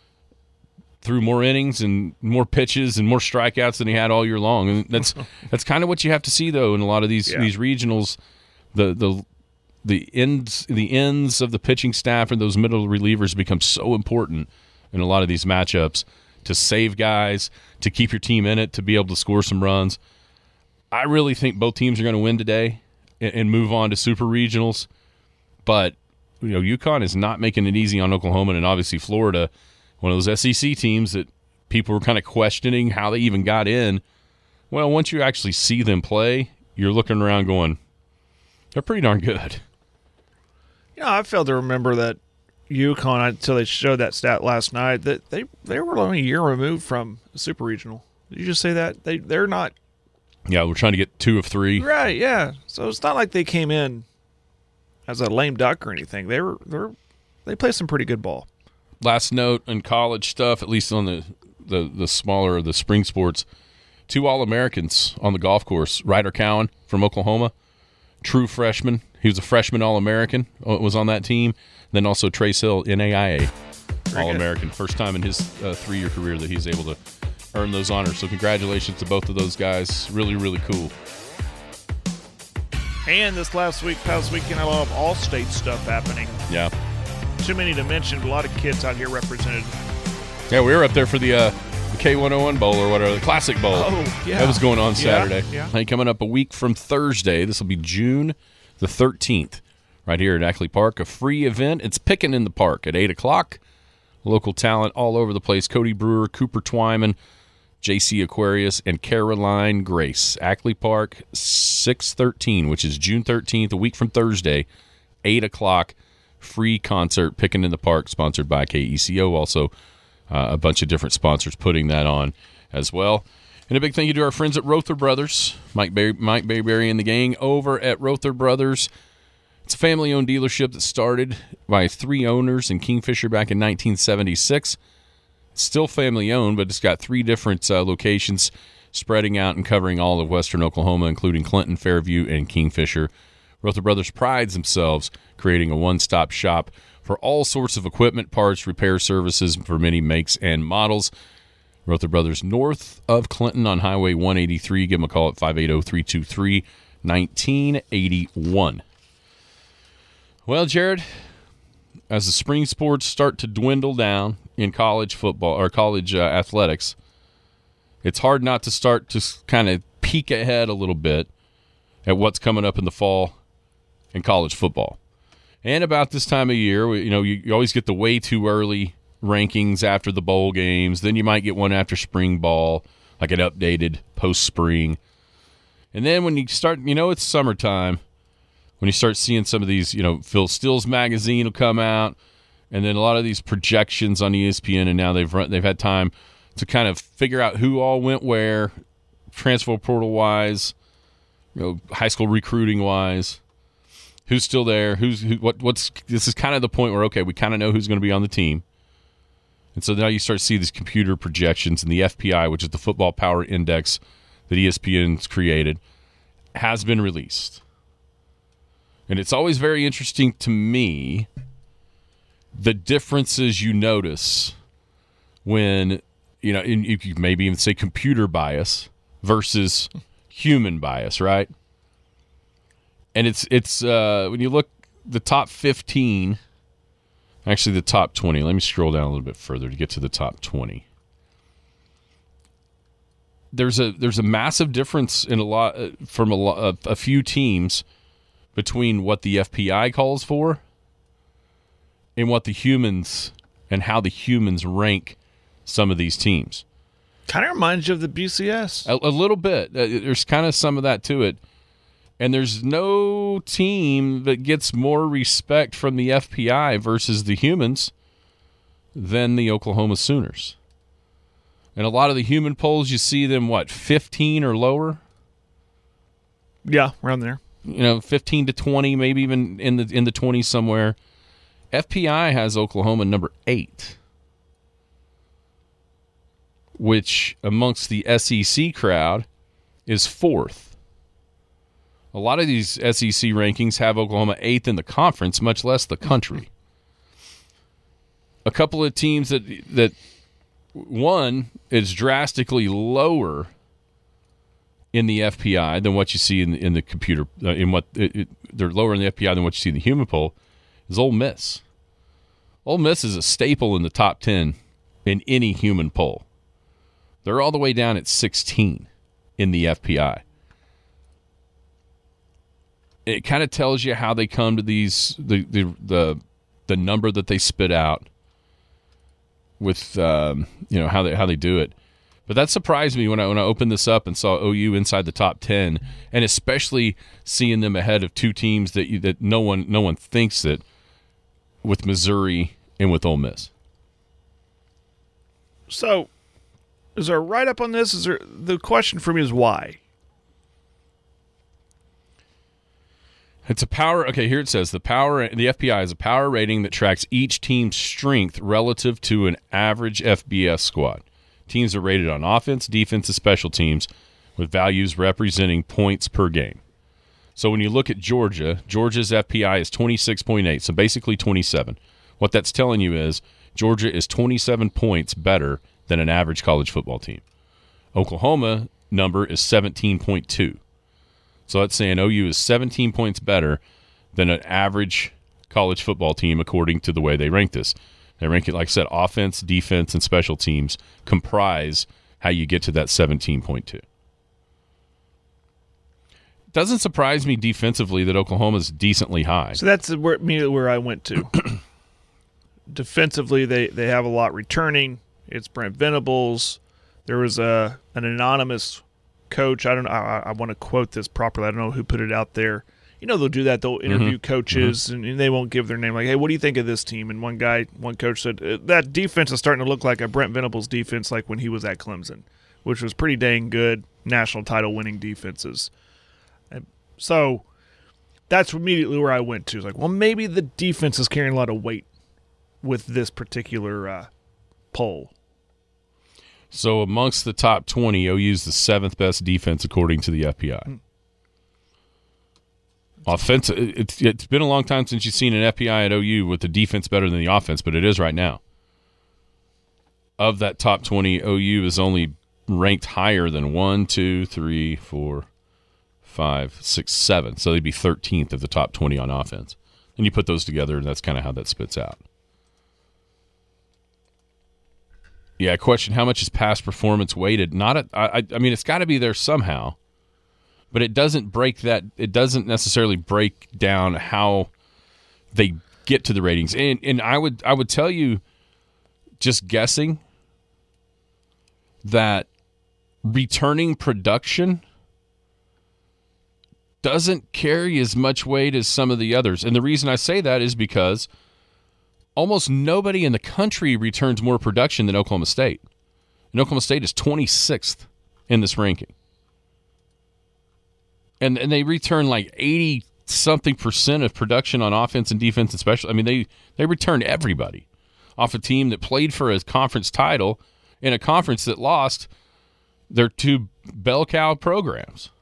threw more innings and more pitches and more strikeouts than he had all year long. And that's that's kind of what you have to see, though, in a lot of these yeah. these regionals. The the the ends the ends of the pitching staff and those middle relievers become so important in a lot of these matchups to save guys, to keep your team in it, to be able to score some runs. I really think both teams are going to win today and, and move on to super regionals. But, you know, UConn is not making it easy on Oklahoma, and obviously Florida, one of those S E C teams that people were kind of questioning how they even got in. Well, once you actually see them play, you're looking around going, they're pretty darn good. You know, I failed to remember that UConn, until they showed that stat last night, that they, they were only a year removed from a super regional. Did you just say that? They, they're not. Yeah, we're trying to get two of three. Right, yeah. So it's not like they came in as a lame duck or anything. They were they're they play some pretty good ball. Last note on college stuff, at least on the the, the smaller the spring sports, two All-Americans on the golf course. Ryder Cowan from Oklahoma, true freshman. He was a freshman All-American, was on that team. Then also Trace Hill, N A I A All-American. First time in his uh, three-year career that he's able to earn those honors. So congratulations to both of those guys. Really, really cool. And this last week, past weekend, a lot of all-state stuff happening. Yeah. Too many to mention, but a lot of kids out here represented. Yeah, we were up there for the, uh, the K one oh one Bowl or whatever, the Classic Bowl. Oh, yeah. That was going on Saturday. Yeah, yeah. Hey, coming up a week from Thursday. This will be June the thirteenth, right here at Ackley Park. A free event. It's Pickin' in the Park at eight o'clock. Local talent all over the place. Cody Brewer, Cooper Twyman, J C Aquarius, and Caroline Grace. Ackley Park, six thirteen, which is June thirteenth, a week from Thursday, eight o'clock. free concert, Pickin' in the Park, sponsored by K E C O. Also, uh, a bunch of different sponsors putting that on as well. And a big thank you to our friends at Rother Brothers, Mike Bar- Mike Bayberry and the gang over at Rother Brothers. It's a family-owned dealership that started by three owners in Kingfisher back in nineteen seventy-six. It's still family-owned, but it's got three different uh, locations spreading out and covering all of western Oklahoma, including Clinton, Fairview, and Kingfisher. Rother Brothers prides themselves creating a one-stop shop for all sorts of equipment, parts, repair services for many makes and models. Rother Brothers north of Clinton on Highway one eighty-three. Give them a call at five eight zero, three two three, one nine eight one. Well, Jared, as the spring sports start to dwindle down in college football or college uh, athletics, it's hard not to start to kind of peek ahead a little bit at what's coming up in the fall in college football. And about this time of year, you know, you, you always get the way too early rankings after the bowl games. Then you might get one after spring ball, like an updated post-spring. And then when you start, you know, it's summertime, when you start seeing some of these, you know, Phil Steele's magazine will come out, and then a lot of these projections on E S P N, and now they've run, they've had time to kind of figure out who all went where, transfer portal-wise, you know, high school recruiting-wise, who's still there, who's who, what what's this is kind of the point where, okay, we kind of know who's going to be on the team. And so now you start to see these computer projections, and the F P I, which is the Football Power Index that E S P N's created, has been released. And it's always very interesting to me the differences you notice when, you know, and you could maybe even say computer bias versus human bias, right? And it's it's uh, when you look the top fifteen, actually the top twenty. Let me scroll down a little bit further to get to the top twenty. There's a there's a massive difference in a lot uh, from a, lot, a, a few teams between what the F P I calls for and what the humans and how the humans rank some of these teams. Kind of reminds you of the B C S. A, a little bit. Uh, there's kind of some of that to it. And there's no team that gets more respect from the F P I versus the humans than the Oklahoma Sooners. And a lot of the human polls, you see them, what, fifteen or lower? Yeah, around there. You know, fifteen to twenty, maybe even in the in the twenties somewhere. F P I has Oklahoma number eight, which amongst the S E C crowd is fourth. A lot of these S E C rankings have Oklahoma eighth in the conference, much less the country. A couple of teams that that one is drastically lower in the F P I than what you see in the, in the computer. Uh, in what it, it, they're lower in the F P I than what you see in the human poll is Ole Miss. Ole Miss is a staple in the top ten in any human poll. They're all the way down at sixteen in the F P I. It kind of tells you how they come to these the the the, the number that they spit out with um, you know how they how they do it. But that surprised me when I when I opened this up and saw O U inside the top ten, and especially seeing them ahead of two teams that you, that no one no one thinks it, with Missouri and with Ole Miss. So, is there a write-up on this? Is there the question for me is why? It's a power. Okay, here it says the power. The F P I is a power rating that tracks each team's strength relative to an average F B S squad. Teams are rated on offense, defense, and special teams with values representing points per game. So when you look at Georgia, Georgia's F P I is twenty-six point eight, so basically twenty-seven. What that's telling you is Georgia is twenty-seven points better than an average college football team. Oklahoma number is seventeen point two. So that's saying O U is seventeen points better than an average college football team according to the way they rank this. They rank it, like I said, offense, defense, and special teams comprise how you get to that seventeen point two. It doesn't surprise me defensively that Oklahoma's decently high. So that's where, immediately where I went to. Defensively, they, they have a lot returning. It's Brent Venables. There was a an anonymous coach. I don't know. I, I want to quote this properly. I don't know who put it out there. you know, they'll do that. They'll interview Mm-hmm. coaches, mm-hmm. and they won't give their name. Like, hey, what do you think of this team? And one guy, one coach said, that defense is starting to look like a Brent Venables defense like when he was at Clemson, which was pretty dang good national title winning defenses. And so that's immediately where I went to. It's like, well, maybe the defense is carrying a lot of weight with this particular uh, poll. So amongst the top twenty, O U's the seventh best defense according to the F P I. Mm. Offensive, it's it's been a long time since you've seen an F P I at O U with the defense better than the offense, but it is right now. Of that top twenty, O U is only ranked higher than one, two, three, four, five, six, seven. So they'd be thirteenth of the top twenty on offense. And you put those together, and that's kind of how that spits out. Yeah, question, how much is past performance weighted? Not at, I, I mean, it's got to be there somehow. But it doesn't break that. It doesn't necessarily break down how they get to the ratings. And and I would I would tell you, just guessing, that returning production doesn't carry as much weight as some of the others. And the reason I say that is because almost nobody in the country returns more production than Oklahoma State. And Oklahoma State is twenty-sixth in this ranking. And and they return like eighty-something percent of production on offense and defense and special. I mean, they, they return everybody off a team that played for a conference title in a conference that lost their two bell cow programs.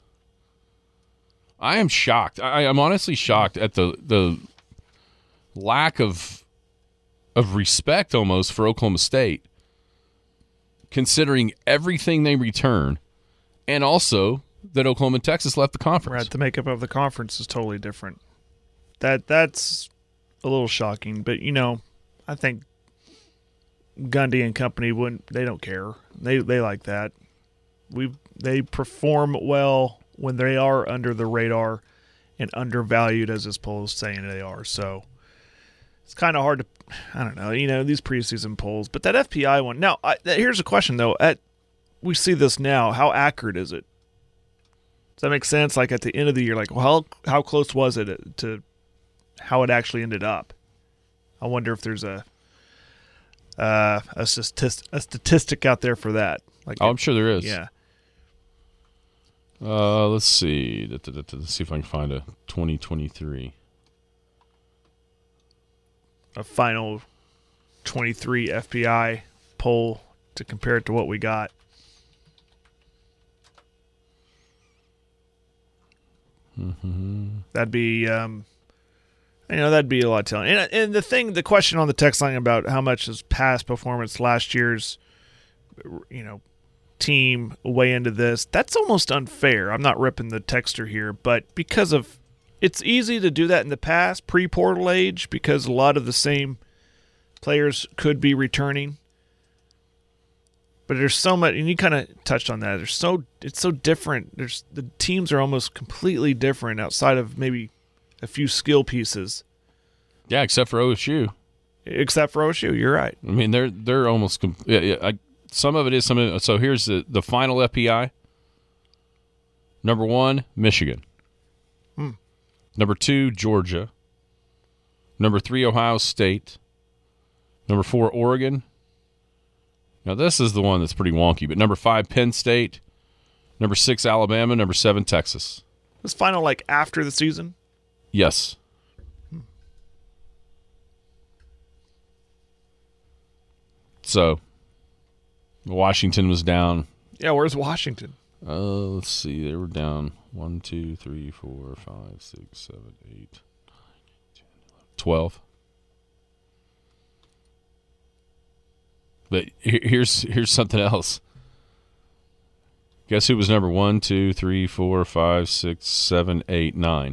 I am shocked. I am honestly shocked at the the lack of of respect almost for Oklahoma State, considering everything they return, and also that Oklahoma and Texas left the conference. Right, the makeup of the conference is totally different. That that's a little shocking, but you know, I think Gundy and company wouldn't. They don't care. They they like that. We they perform well when they are under the radar and undervalued, as this poll is saying they are. So it's kind of hard to, I don't know, you know, these preseason polls. But that F P I one. Now, I, here's a question though. At we see this now. How accurate is it? Does that make sense? Like at the end of the year, like, well, how, how close was it to how it actually ended up? I wonder if there's a uh, a, statist, a statistic out there for that. Like, oh, I'm sure there is. Yeah. Uh, let's see. Let's see if I can find a twenty twenty-three. A final twenty-three F P I poll to compare it to what we got. Mm-hmm. That'd be, um, you know, that'd be a lot telling. And, and the thing, the question on the text line about how much is past performance last year's, you know, team weigh into this, that's almost unfair. I'm not ripping the texter here, but because of, it's easy to do that in the past, pre-portal age, because a lot of the same players could be returning. But there's so much, and you kind of touched on that. There's so it's so different. There's the teams are almost completely different outside of maybe a few skill pieces. Yeah, except for O S U. Except for O S U, you're right. I mean, they're they're almost. Yeah, yeah. I, some of it is some. Of it, so here's the the final F P I. Number one, Michigan. Hmm. Number two, Georgia. Number three, Ohio State. Number four, Oregon. Now, this is the one that's pretty wonky, but number five, Penn State. Number six, Alabama. Number seven, Texas. This final, like, after the season? Yes. Hmm. So, Washington was down. Yeah, where's Washington? Uh, let's see. They were down one, two, three, four, five, six, seven, eight, nine, ten, eleven, twelve. But here's here's something else. Guess who was number one, two, three, four, five, six, seven, eight, nine?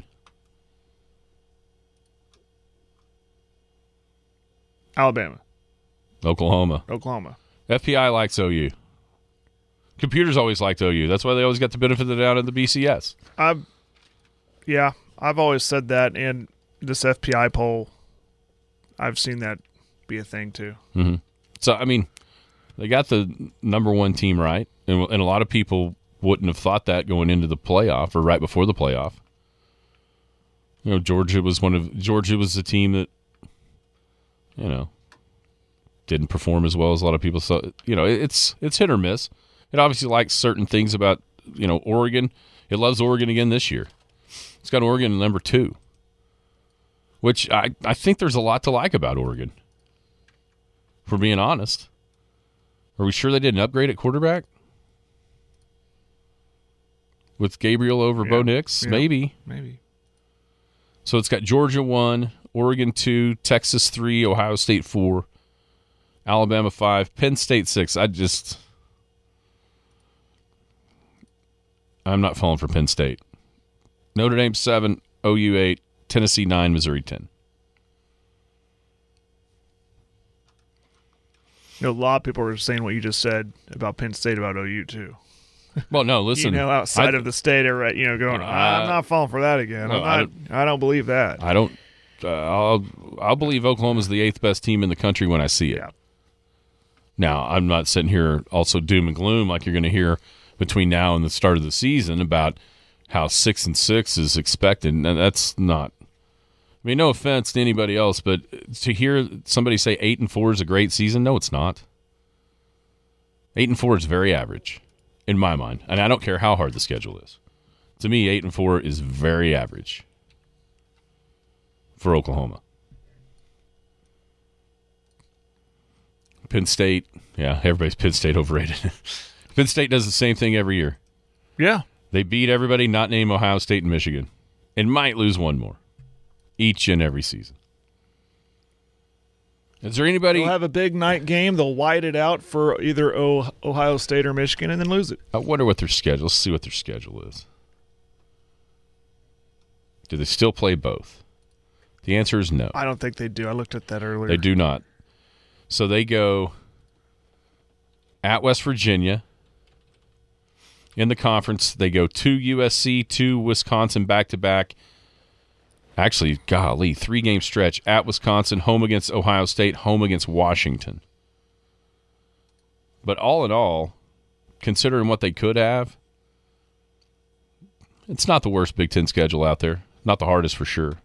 Alabama. Oklahoma. Oklahoma. F P I likes O U. Computers always liked O U. That's why they always got the benefit of the doubt in the B C S. I've, yeah, I've always said that, and this F P I poll, I've seen that be a thing too. Mm-hmm. So, I mean, they got the number one team right, and, and a lot of people wouldn't have thought that going into the playoff or right before the playoff. You know, Georgia was one of Georgia was the team that, you know, didn't perform as well as a lot of people saw. You know, it's it's hit or miss. It obviously likes certain things about, you know, Oregon. It loves Oregon again this year. It's got Oregon at number two, which I, I think there's a lot to like about Oregon, if we're being honest. Are we sure they didn't upgrade at quarterback? With Gabriel over Yeah. Bo Nix? Yeah. Maybe. Maybe. So it's got Georgia one, Oregon two, Texas three, Ohio State four, Alabama five, Penn State six. I just... I'm not falling for Penn State. Notre Dame seven, O U eight, Tennessee nine, Missouri ten. You know, a lot of people are saying what you just said about Penn State about O U too. Well, no, listen. You know, outside I, of the state, they're right. You know, going, Uh, I'm not falling for that again. no, I'm I not, I don't, believe that. I don't. Uh, I'll. I'll believe Oklahoma's the eighth best team in the country when I see it. Yeah. Now, I'm not sitting here also doom and gloom like you're going to hear between now and the start of the season about how six and six is expected. And that's not. I mean, no offense to anybody else, but to hear somebody say eight and four is a great season, no, it's not. Eight and four is very average, in my mind, and I don't care how hard the schedule is. To me, eight and four is very average for Oklahoma. Penn State, yeah, everybody's Penn State overrated. Penn State does the same thing every year. Yeah. They beat everybody, not name Ohio State and Michigan, and might lose one more each and every season. Is there anybody? They'll have a big night game. They'll white it out for either o- Ohio State or Michigan and then lose it. I wonder what their schedule. Let's see what their schedule is. Do they still play both? The answer is no. I don't think they do. I looked at that earlier. They do not. So they go at West Virginia in the conference. They go to U S C, to Wisconsin back-to-back. Actually, golly, three-game stretch at Wisconsin, home against Ohio State, home against Washington. But all in all, considering what they could have, it's not the worst Big Ten schedule out there. Not the hardest for sure.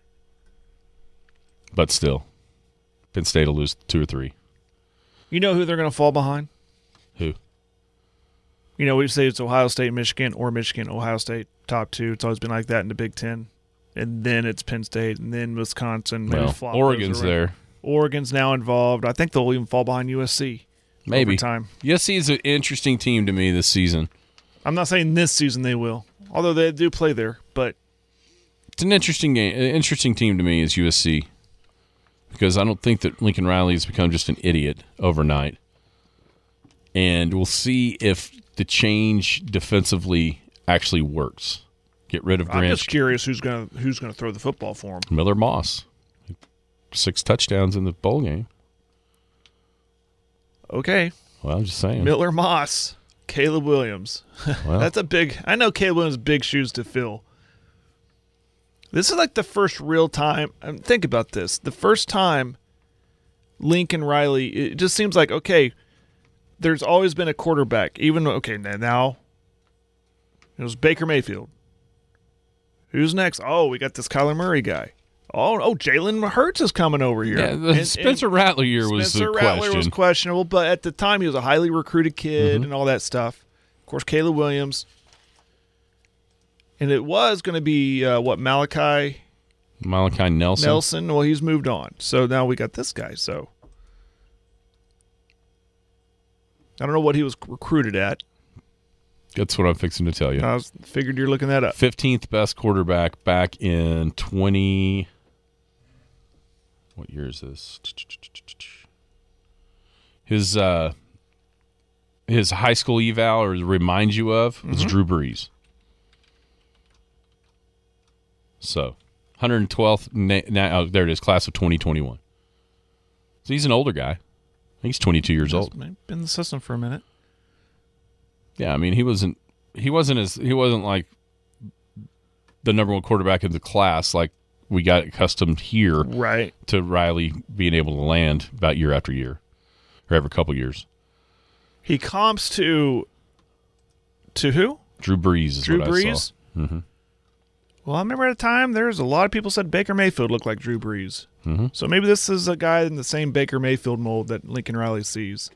But still, Penn State will lose two or three. You know who they're going to fall behind? Who? You know, we say it's Ohio State, Michigan, or Michigan, Ohio State, top two. It's always been like that in the Big Ten. And then it's Penn State, and then Wisconsin. Maybe Well, flop Oregon's those around. there. Oregon's now involved. I think they'll even fall behind U S C. Maybe. Over time. U S C is an interesting team to me this season. I'm not saying this season they will, although they do play there. But It's an interesting game. An interesting team to me is U S C because I don't think that Lincoln Riley has become just an idiot overnight. And we'll see if the change defensively actually works. Get rid of I'm Grinch. just curious who's going to who's going to throw the football for him. Miller Moss. Six touchdowns in the bowl game. Okay, Well, I'm just saying. Miller Moss, Caleb Williams. Well, That's a big. I know Caleb Williams big shoes to fill. This is like the first real time. um, Think about this: the first time Lincoln Riley. It just seems like okay. There's always been a quarterback, even okay now. It was Baker Mayfield. Who's next? Oh, we got this Kyler Murray guy. Oh, oh, Jalen Hurts is coming over here. yeah, the And- Spencer and Rattler year was Spencer the Rattler question. was questionable, but at the time he was a highly recruited kid Mm-hmm. and all that stuff. Of course, Caleb Williams. And it was going to be, uh, what, Malachi Malachi Nelson. Nelson? Well, he's moved on. So now we got this guy. So I don't know what he was recruited at. That's what I'm fixing to tell you. I was, figured you're looking that up. fifteenth best quarterback back in twenty. What year is this? His uh, his high school eval or remind you of was Mm-hmm. Drew Brees. So, one hundred twelfth. Na- na- oh, there it is, class of twenty twenty-one. So he's an older guy. He's twenty-two years old. Been in the system for a minute. Yeah, I mean he wasn't he wasn't as he wasn't like the number one quarterback in the class like we got accustomed here Right. to Riley being able to land about year after year or every couple years. He comps to to who? Drew Brees is Drew what Brees? I saw. Mm-hmm. Well, I remember at a time there was a lot of people said Baker Mayfield looked like Drew Brees. Mm-hmm. So maybe this is a guy in the same Baker Mayfield mold that Lincoln Riley sees.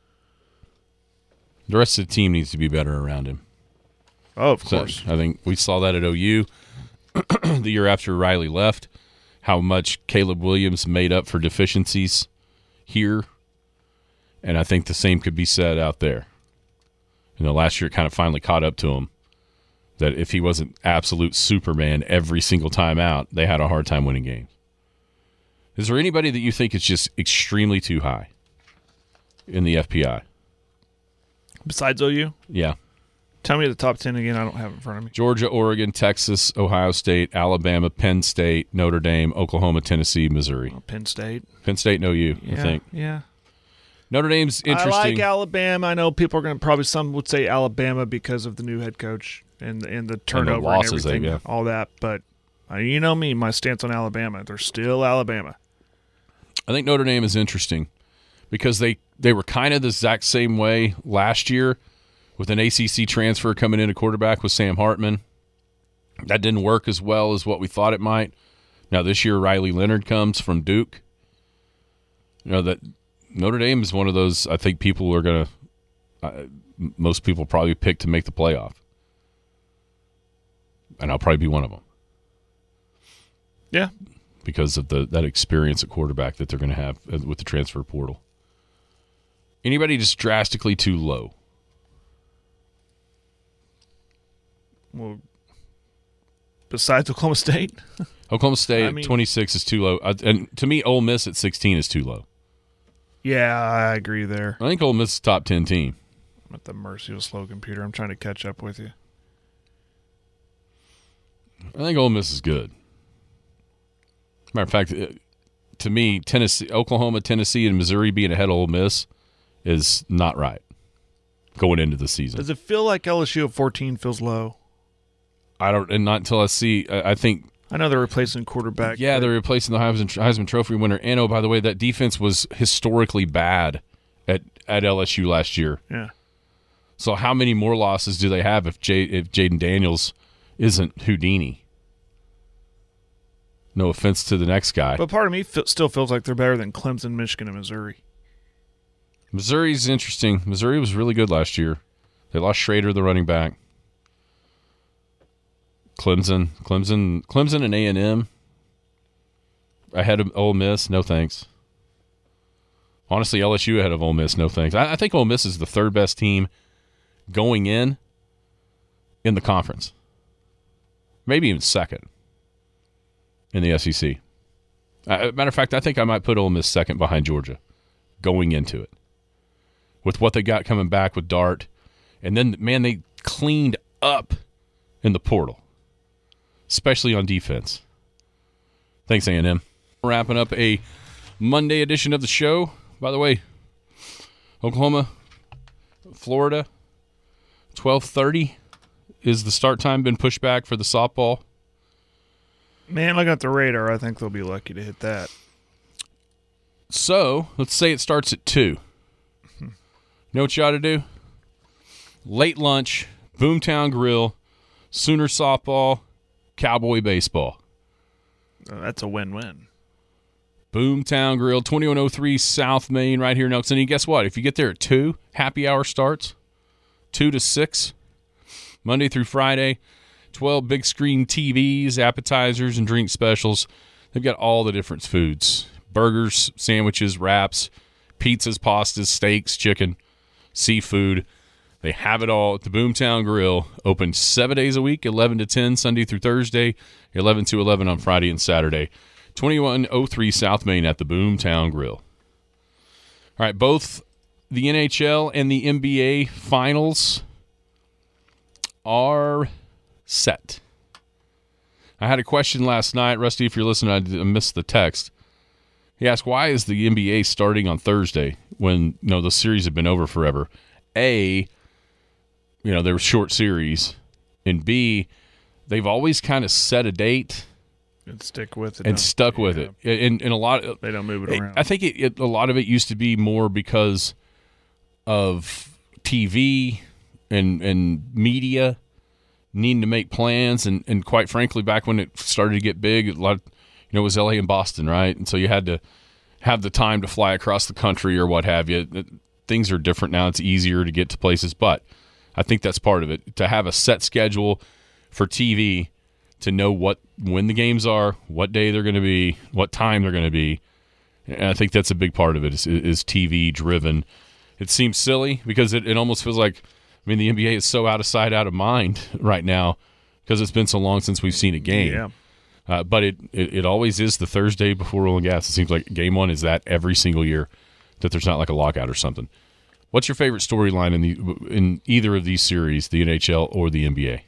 The rest of the team needs to be better around him. Oh, of So, course. I think we saw that at O U the year after Riley left, how much Caleb Williams made up for deficiencies here. And I think the same could be said out there. You know, last year it kind of finally caught up to him that if he wasn't absolute Superman every single time out, they had a hard time winning games. Is there anybody that you think is just extremely too high in the F P I? Besides O U? Yeah. Tell me the top ten again. I don't have it in front of me. Georgia, Oregon, Texas, Ohio State, Alabama, Penn State, Notre Dame, Oklahoma, Tennessee, Missouri. Oh, Penn State. Penn State and O U, Yeah, I think. yeah. Notre Dame's interesting. I like Alabama. I know people are going to probably, some would say Alabama because of the new head coach and, and the turnover and, losses they everything, get. all that. But uh, you know me, my stance on Alabama. They're still Alabama. I think Notre Dame is interesting because they, they were kind of the exact same way last year with an A C C transfer coming in at quarterback with Sam Hartman. That didn't work as well as what we thought it might. Now this year, Riley Leonard comes from Duke. You know, that Notre Dame is one of those I think people are going to uh, – most people probably pick to make the playoff. And I'll probably be one of them. Yeah. Because of the that experience at quarterback that they're going to have with the transfer portal. Anybody just drastically too low? Well, besides Oklahoma State? Oklahoma State I at mean- twenty-six is too low. Uh, and to me, Ole Miss at sixteen is too low. Yeah, I agree there. I think Ole Miss is a top ten team. I'm at the mercy of a slow computer. I'm trying to catch up with you. I think Ole Miss is good. Matter of fact, uh, to me, Tennessee, Oklahoma, Tennessee, and Missouri being ahead of Ole Miss is not right going into the season. Does it feel like L S U at fourteen feels low? I don't, and not until I see. I, I think, I know they're replacing quarterback. yeah, but they're replacing the Heisman, Heisman Trophy winner. And oh, by the way, that defense was historically bad at at L S U last year. Yeah. So how many more losses do they have if J, if Jaden Daniels isn't Houdini? No offense to the next guy. But part of me fe- still feels like they're better than Clemson, Michigan, and Missouri. Missouri's interesting. Missouri was really good last year. They lost Schrader, the running back. Clemson, Clemson, Clemson, and A and M ahead of Ole Miss. No thanks. Honestly, L S U ahead of Ole Miss. No thanks. I, I think Ole Miss is the third best team going in in the conference. Maybe even second in the S E C. Uh, matter of fact, I think I might put Ole Miss second behind Georgia going into it. With what they got coming back with Dart. And then, man, they cleaned up in the portal, especially on defense. Thanks, A and M. Wrapping up a Monday edition of the show. By the way, Oklahoma, Florida, twelve thirty is the start time. Been pushed back for the softball. Man, looking at the radar, I think they'll be lucky to hit that. So, let's say it starts at two. You know what you ought to do? Late lunch, Boomtown Grill, Sooner softball, Cowboy baseball. Uh, that's a win-win. Boomtown Grill, twenty-one oh three South Main, right here in Elk City. And guess what? If you get there at two, happy hour starts, two to six, Monday through Friday, twelve big screen T Vs, appetizers, and drink specials. They've got all the different foods, burgers, sandwiches, wraps, pizzas, pastas, steaks, chicken, seafood. They have it all at the Boomtown Grill. Open seven days a week, eleven to ten, Sunday through Thursday, eleven to eleven on Friday and Saturday. twenty-one oh three South Main at the Boomtown Grill. All right, both the N H L and the N B A finals are set. I had a question last night. Rusty, if you're listening, I missed the text. He asked, why is the N B A starting on Thursday when, you know, the series have been over forever? A, you know, they were short series. And B, they've always kind of set a date And stick with it. and don't- stuck with yeah. it. And, and a lot of, They don't move it around. I think it, it, a lot of it used to be more because of T V and and media. needing to make plans, and, and quite frankly, back when it started to get big, a lot of, you know, it was L A and Boston, right? And so you had to have the time to fly across the country or what have you. Things are different now. It's easier to get to places, but I think that's part of it. To have a set schedule for T V, to know what when the games are, what day they're going to be, what time they're going to be. And I think that's a big part of it is, is T V driven. It seems silly because it, it almost feels like, I mean, the N B A is so out of sight, out of mind right now because it's been so long since we've seen a game. Yeah. Uh, but it, it, it always is the Thursday before oil and gas. It seems like game one is that every single year, that there's not like a lockout or something. What's your favorite storyline in the in either of these series, the N H L or the N B A?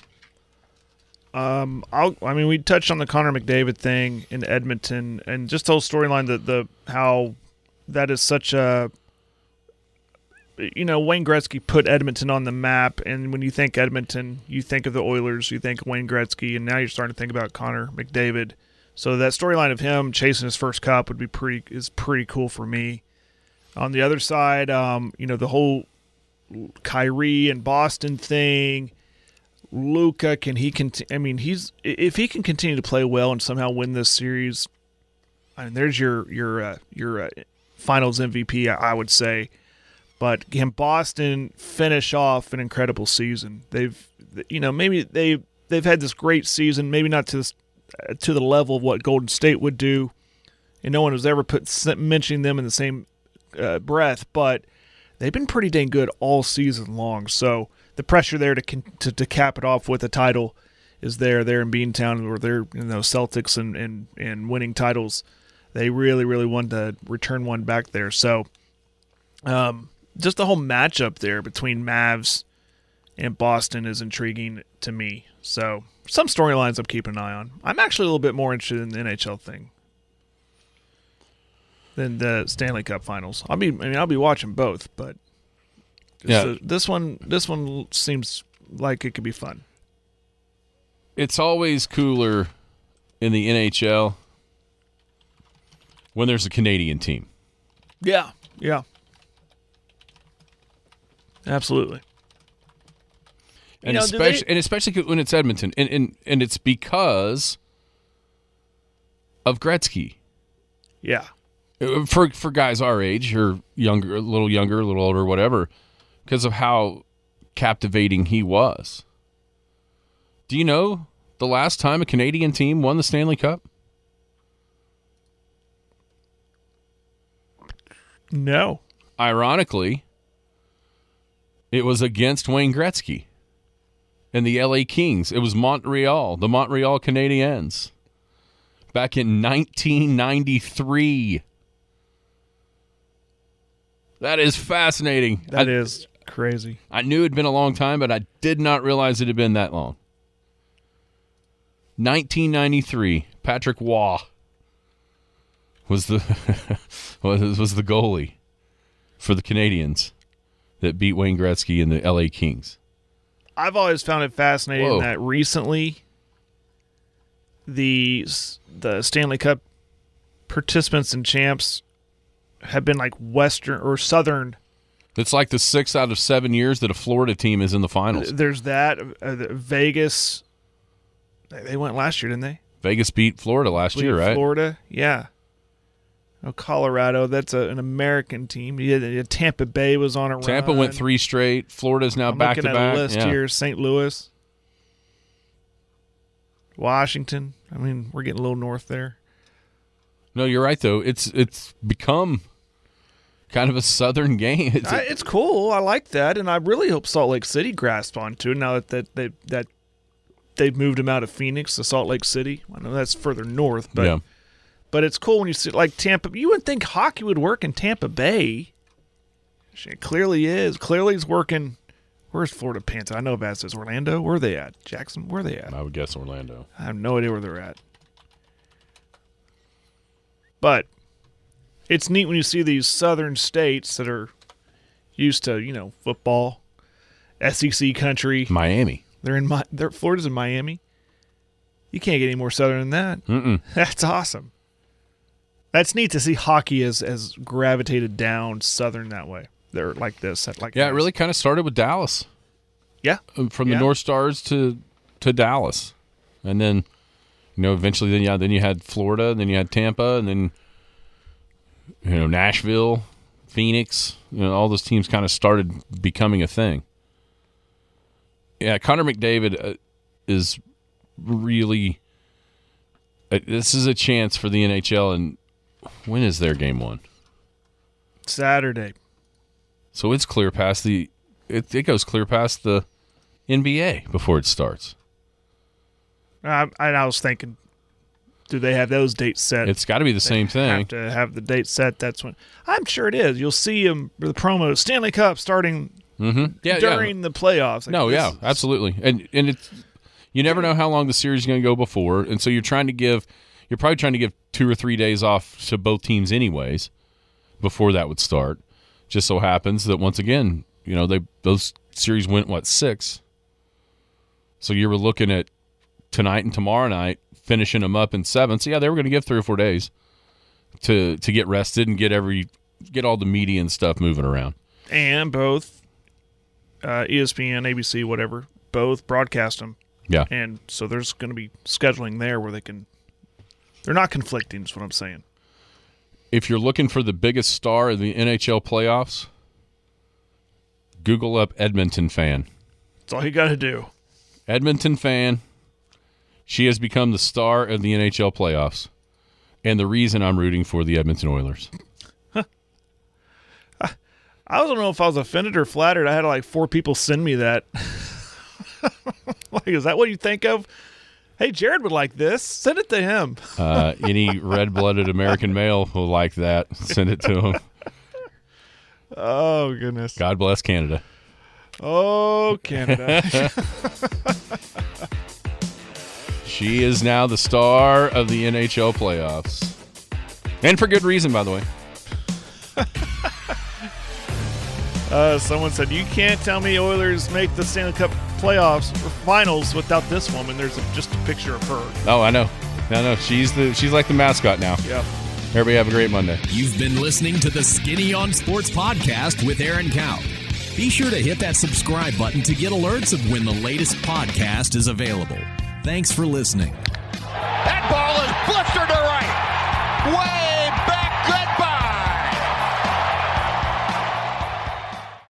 Um, I'll, I mean, we touched on the Connor McDavid thing in Edmonton, and just the whole storyline that the how that is such a, you know, Wayne Gretzky put Edmonton on the map, and when you think Edmonton, you think of the Oilers, you think of Wayne Gretzky, and now you're starting to think about Connor McDavid. So that storyline of him chasing his first cup would be pretty is pretty cool for me. On the other side, um, you know, the whole Kyrie and Boston thing. Luka, can he continue? I mean, he's if he can continue to play well and somehow win this series, I mean, there's your your uh, your uh, Finals M V P, I would say. But can Boston finish off an incredible season? They've, you know, maybe they they've had this great season, maybe not to this, uh, to the level of what Golden State would do, and no one has ever put mentioning them in the same uh, breath. But they've been pretty dang good all season long. So the pressure there to, to to cap it off with a title is there. There in Beantown, where they're, you know, Celtics and, and, and winning titles, they really really wanted to return one back there. So, um, just the whole matchup there between Mavs and Boston is intriguing to me. So some storylines I'm keeping an eye on. I'm actually a little bit more interested in the N H L thing than the Stanley Cup Finals. I'll be I mean I'll be watching both, but. Yeah. So this one, this one seems like it could be fun. It's always cooler in the N H L when there's a Canadian team. Yeah, yeah, absolutely. And you know, especially they, and especially when it's Edmonton, and, and and it's because of Gretzky. Yeah, for for guys our age or younger, a little younger, a little older, whatever. Because of how captivating he was. Do you know the last time a Canadian team won the Stanley Cup? No. Ironically, it was against Wayne Gretzky and the L A Kings. It was Montreal, the Montreal Canadiens, back in nineteen ninety-three. That is fascinating. That I, is crazy. I knew it had been a long time, but I did not realize it had been that long. nineteen ninety-three, Patrick Waugh was the was, was the goalie for the Canadiens that beat Wayne Gretzky and the L A Kings. I've always found it fascinating Whoa. that recently the the Stanley Cup participants and champs have been like Western or Southern. It's like the six out of seven years that a Florida team is in the finals. There's that. Uh, Vegas, they went last year, didn't they? Vegas beat Florida last Beat year, right? Florida, yeah. Oh, Colorado, that's a, an American team. Yeah, yeah, Tampa Bay was on a run. Tampa went three straight. Florida's now I'm back looking to at back. a list Yeah. here. Saint Louis, Washington. I mean, we're getting a little north there. No, you're right though. It's it's become kind of a Southern game. It's, I, it's cool. I like that, and I really hope Salt Lake City grasps onto it now that that they that they've moved him out of Phoenix to Salt Lake City. I know that's further north, but yeah. but it's cool when you see like Tampa. You wouldn't think hockey would work in Tampa Bay. It clearly is. Clearly, it's working. Where's Florida Panthers? I know Vaz says Orlando. Where are they at? Jackson. Where are they at? I would guess Orlando. I have no idea where they're at. But it's neat when you see these southern states that are used to, you know, football, S E C country. Miami. They're in my. They're Florida's in Miami. You can't get any more southern than that. Mm-mm. That's awesome. That's neat to see hockey as as gravitated down southern that way. They're like this. Like Yeah, this. it really kind of started with Dallas. Yeah. From the Yeah. North Stars to to to Dallas, and then you know eventually then yeah then you had Florida, then you had Tampa, and then you know Nashville, Phoenix. You know all those teams kind of started becoming a thing. Yeah, Connor McDavid uh, is really. Uh, this is a chance for the N H L, and when is their game one? Saturday. So it's clear past the. It, it goes clear past the N B A before it starts. Uh, and I was thinking, do they have those dates set? It's got to be the They same thing. Have to have the date set. That's when I'm sure it is. You'll see them the promo Stanley Cup starting Mm-hmm. Yeah, during yeah. the playoffs. Like no, this yeah, is- absolutely. And and it's you never know how long the series is going to go before, and so you're trying to give you're probably trying to give two or three days off to both teams anyways before that would start. Just so happens that once again, you know, they those series went what six. So you were looking at tonight and tomorrow night finishing them up in seven. So yeah, they were going to give three or four days to to get rested and get every get all the media and stuff moving around. And both uh, E S P N, A B C, whatever, both broadcast them. Yeah. And so there's going to be scheduling there where they can – they're not conflicting is what I'm saying. If you're looking for the biggest star of the N H L playoffs, Google up Edmonton fan. That's all you got to do. Edmonton fan. She has become the star of the N H L playoffs, and the reason I'm rooting for the Edmonton Oilers. I don't know if I was offended or flattered. I had like four people send me that. Like, is that what you think of? Hey, Jared would like this. Send it to him. Uh, any red-blooded American male will like that. Send it to him. Oh, goodness. God bless Canada. Oh, Canada. She is now the star of the N H L playoffs. And for good reason, by the way. uh, someone said, you can't tell me Oilers make the Stanley Cup playoffs or finals without this woman. There's a, just a picture of her. Oh, I know. No, no. She's the she's like the mascot now. Yeah. Everybody have a great Monday. You've been listening to the Skinny on Sports podcast with Aaron Cow. Be sure to hit that subscribe button to get alerts of when the latest podcast is available. Thanks for listening.